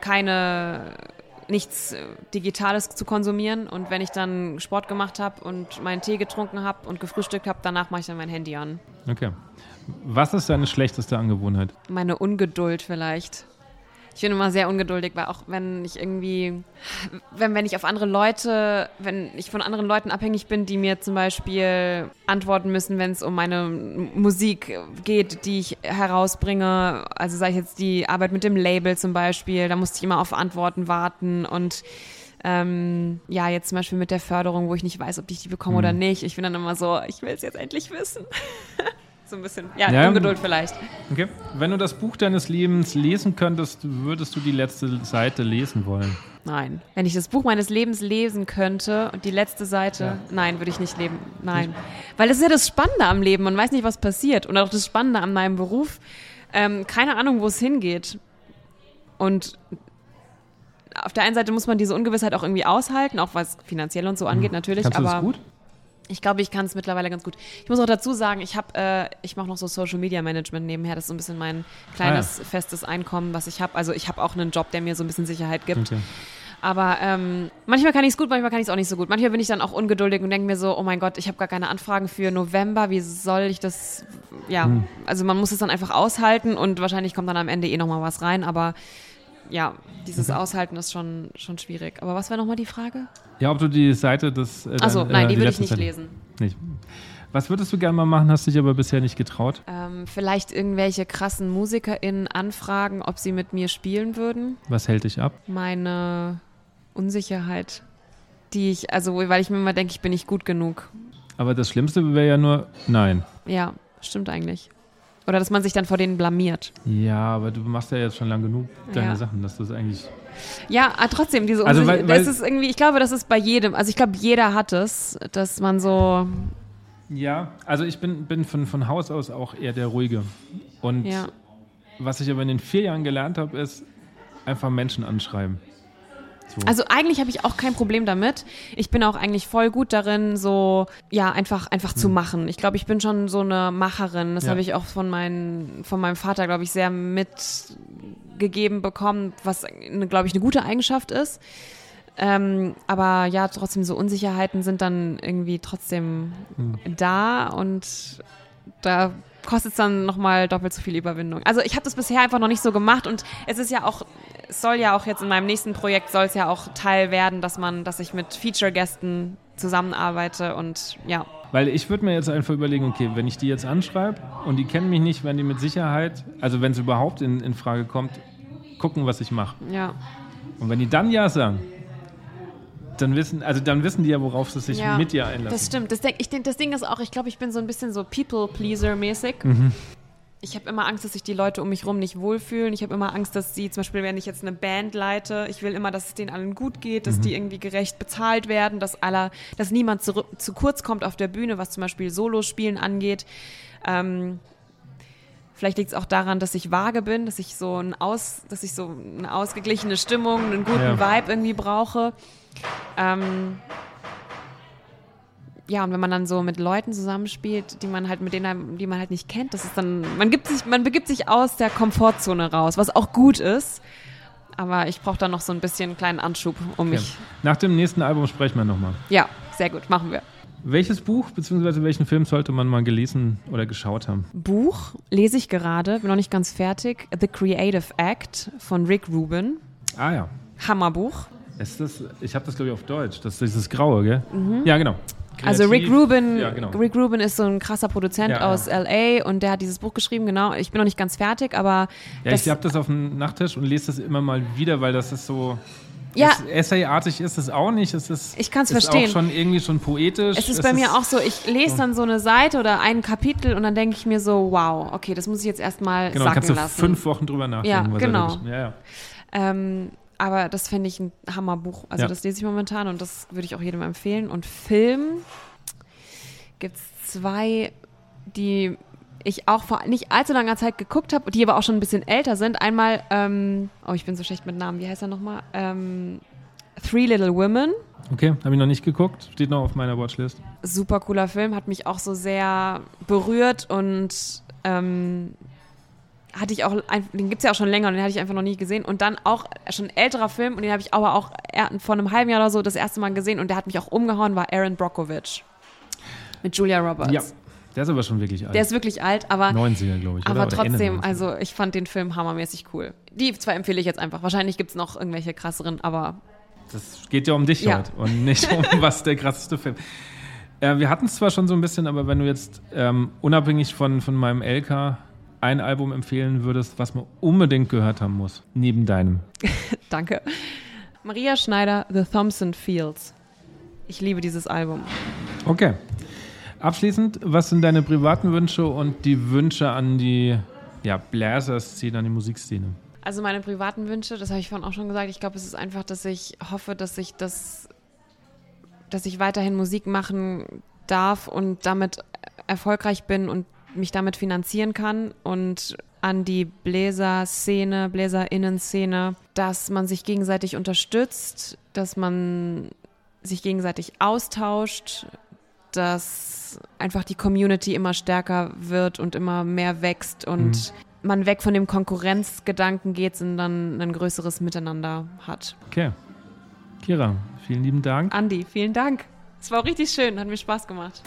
nichts Digitales zu konsumieren. Und wenn ich dann Sport gemacht habe und meinen Tee getrunken habe und gefrühstückt habe, danach mache ich dann mein Handy an. Okay. Was ist deine schlechteste Angewohnheit? Meine Ungeduld vielleicht. Ich bin immer sehr ungeduldig, weil auch wenn ich irgendwie, wenn ich von anderen Leuten abhängig bin, die mir zum Beispiel antworten müssen, wenn es um meine Musik geht, die ich herausbringe, also sei es jetzt die Arbeit mit dem Label zum Beispiel, da musste ich immer auf Antworten warten und jetzt zum Beispiel mit der Förderung, wo ich nicht weiß, ob ich die bekomme oder nicht. Ich bin dann immer so, ich will es jetzt endlich wissen. So ein bisschen, Ungeduld vielleicht. Okay. Wenn du das Buch deines Lebens lesen könntest, würdest du die letzte Seite lesen wollen? Nein. Wenn ich das Buch meines Lebens lesen könnte und die letzte Seite, nein, würde ich nicht leben. Nein. Weil das ist ja das Spannende am Leben. Man weiß nicht, was passiert. Und auch das Spannende an meinem Beruf. Keine Ahnung, wo es hingeht. Und auf der einen Seite muss man diese Ungewissheit auch irgendwie aushalten, auch was finanziell und so angeht natürlich. Kannst du das gut? Ich glaube, ich kann es mittlerweile ganz gut. Ich muss auch dazu sagen, ich mache noch so Social Media Management nebenher. Das ist so ein bisschen mein kleines festes Einkommen, was ich habe. Also ich habe auch einen Job, der mir so ein bisschen Sicherheit gibt. Okay. Aber manchmal kann ich es gut, manchmal kann ich es auch nicht so gut. Manchmal bin ich dann auch ungeduldig und denke mir so, oh mein Gott, ich habe gar keine Anfragen für November, wie soll ich das, also man muss es dann einfach aushalten und wahrscheinlich kommt dann am Ende nochmal was rein, aber ja, dieses Aushalten ist schon schwierig. Aber was wäre nochmal die Frage? Ja, ob du die Seite des... Achso, nein, die würde ich nicht lesen. Nicht. Was würdest du gerne mal machen, hast dich aber bisher nicht getraut? Vielleicht irgendwelche krassen MusikerInnen anfragen, ob sie mit mir spielen würden. Was hält dich ab? Meine Unsicherheit, weil ich mir immer denke, ich bin nicht gut genug. Aber das Schlimmste wäre ja nur Nein. Ja, stimmt eigentlich. Oder dass man sich dann vor denen blamiert. Ja, aber du machst ja jetzt schon lang genug deine Sachen, dass du es eigentlich... Ja, trotzdem, diese Unsicherheit, das ist irgendwie, ich glaube, das ist bei jedem, also ich glaube, jeder hat es, dass man so... Ja, also ich bin von Haus aus auch eher der Ruhige. Und was ich aber in den 4 Jahren gelernt habe, ist einfach Menschen anschreiben. So. Also eigentlich habe ich auch kein Problem damit. Ich bin auch eigentlich voll gut darin, so einfach zu machen. Ich glaube, ich bin schon so eine Macherin. Das habe ich auch von meinem Vater, glaube ich, sehr mitgegeben bekommen, was, glaube ich, eine gute Eigenschaft ist. Aber ja, trotzdem so Unsicherheiten sind dann irgendwie trotzdem da und da kostet es dann nochmal doppelt so viel Überwindung. Also ich habe das bisher einfach noch nicht so gemacht und es soll ja auch jetzt in meinem nächsten Projekt soll es ja auch Teil werden, dass ich mit Feature-Gästen zusammenarbeite und ja. Weil ich würde mir jetzt einfach überlegen, okay, wenn ich die jetzt anschreibe und die kennen mich nicht, werden die mit Sicherheit, also wenn es überhaupt in Frage kommt, gucken, was ich mache. Ja. Und wenn die dann Ja sagen, dann wissen die ja, worauf sie sich mit dir einlassen. Das stimmt. Das Ding ist auch, ich glaube, ich bin so ein bisschen so People-Pleaser-mäßig. Ich habe immer Angst, dass sich die Leute um mich rum nicht wohlfühlen. Ich habe immer Angst, dass sie, zum Beispiel, wenn ich jetzt eine Band leite, ich will immer, dass es denen allen gut geht, dass die irgendwie gerecht bezahlt werden, dass niemand zu kurz kommt auf der Bühne, was zum Beispiel Solospielen angeht. Vielleicht liegt es auch daran, dass ich vage bin, dass ich so eine ausgeglichene Stimmung, einen guten Vibe irgendwie brauche. Und wenn man dann so mit Leuten zusammenspielt, die man halt nicht kennt, das ist dann, man begibt sich aus der Komfortzone raus, was auch gut ist. Aber ich brauche dann noch so ein bisschen einen kleinen Anschub mich. Nach dem nächsten Album sprechen wir nochmal. Ja, sehr gut, machen wir. Welches Buch bzw. welchen Film sollte man mal gelesen oder geschaut haben? Buch lese ich gerade, bin noch nicht ganz fertig. The Creative Act von Rick Rubin. Ah ja. Hammerbuch. Ich habe das, glaube ich, auf Deutsch. Das ist dieses Graue, gell? Ja, genau. Kreativ. Also Rick Rubin ist so ein krasser Produzent aus L.A. und der hat dieses Buch geschrieben, genau. Ich bin noch nicht ganz fertig, aber... Ja, ich habe das auf dem Nachttisch und lese das immer mal wieder, weil das ist so... Ja. Essayartig ist es auch nicht. Ich kann es verstehen. Ist auch schon irgendwie schon poetisch. Es ist bei mir auch so, ich lese dann so eine Seite oder ein Kapitel und dann denke ich mir so, wow, okay, das muss ich jetzt erstmal sacken lassen. Genau, kannst du 5 Wochen drüber nachdenken. Ja, genau. Ja. Aber das finde ich ein Hammerbuch. Also das lese ich momentan und das würde ich auch jedem empfehlen. Und Film gibt es 2, die ich auch vor nicht allzu langer Zeit geguckt habe, die aber auch schon ein bisschen älter sind. Einmal, ich bin so schlecht mit Namen, wie heißt er nochmal? Three Little Women. Okay, habe ich noch nicht geguckt, steht noch auf meiner Watchlist. Super cooler Film, hat mich auch so sehr berührt und den gibt es ja auch schon länger und den hatte ich einfach noch nie gesehen. Und dann auch schon ein älterer Film und den habe ich aber auch vor einem halben Jahr oder so das erste Mal gesehen und der hat mich auch umgehauen, war Erin Brockovich mit Julia Roberts. Ja, der ist aber schon wirklich alt. Der ist wirklich alt, aber 90er, glaube ich. Aber oder trotzdem, also ich fand den Film hammermäßig cool. Die 2 empfehle ich jetzt einfach. Wahrscheinlich gibt es noch irgendwelche krasseren, aber... Das geht ja um dich heute und nicht um was der krasseste Film. Wir hatten es zwar schon so ein bisschen, aber wenn du jetzt unabhängig von meinem LK ein Album empfehlen würdest, was man unbedingt gehört haben muss, neben deinem. Danke. Maria Schneider, The Thompson Fields. Ich liebe dieses Album. Okay. Abschließend, was sind deine privaten Wünsche und die Wünsche an die Bläser-Szene, an die Musikszene? Also meine privaten Wünsche, das habe ich vorhin auch schon gesagt, ich glaube, es ist einfach, dass ich hoffe, dass ich weiterhin Musik machen darf und damit erfolgreich bin und mich damit finanzieren kann, und an die Bläser-Szene, BläserInnen-Szene, dass man sich gegenseitig unterstützt, dass man sich gegenseitig austauscht, dass einfach die Community immer stärker wird und immer mehr wächst und man weg von dem Konkurrenzgedanken geht und dann ein größeres Miteinander hat. Okay. Kira, vielen lieben Dank. Andi, vielen Dank. Es war auch richtig schön, hat mir Spaß gemacht.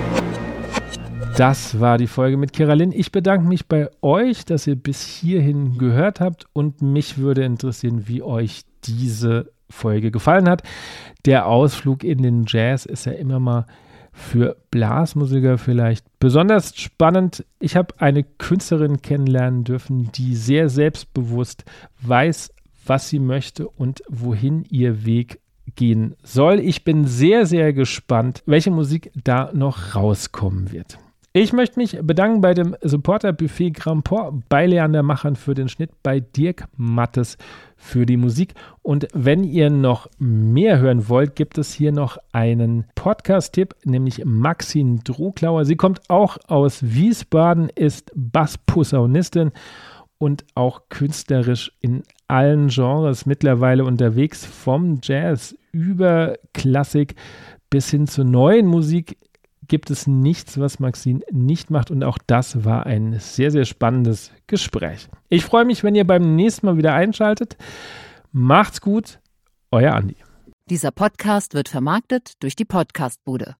Das war die Folge mit Kira Lynn. Ich bedanke mich bei euch, dass ihr bis hierhin gehört habt und mich würde interessieren, wie euch diese Folge gefallen hat. Der Ausflug in den Jazz ist ja immer mal für Blasmusiker vielleicht besonders spannend. Ich habe eine Künstlerin kennenlernen dürfen, die sehr selbstbewusst weiß, was sie möchte und wohin ihr Weg gehen soll. Ich bin sehr, sehr gespannt, welche Musik da noch rauskommen wird. Ich möchte mich bedanken bei dem Supporter-Buffet Grand Port, bei Leander Machern für den Schnitt, bei Dirk Mattes für die Musik. Und wenn ihr noch mehr hören wollt, gibt es hier noch einen Podcast-Tipp, nämlich Maxine Drucklauer. Sie kommt auch aus Wiesbaden, ist Bassposaunistin und auch künstlerisch in allen Genres mittlerweile unterwegs, vom Jazz über Klassik bis hin zur neuen Musik gibt es nichts, was Maxine nicht macht, und auch das war ein sehr, sehr spannendes Gespräch. Ich freue mich, wenn ihr beim nächsten Mal wieder einschaltet. Macht's gut, euer Andi. Dieser Podcast wird vermarktet durch die Podcastbude.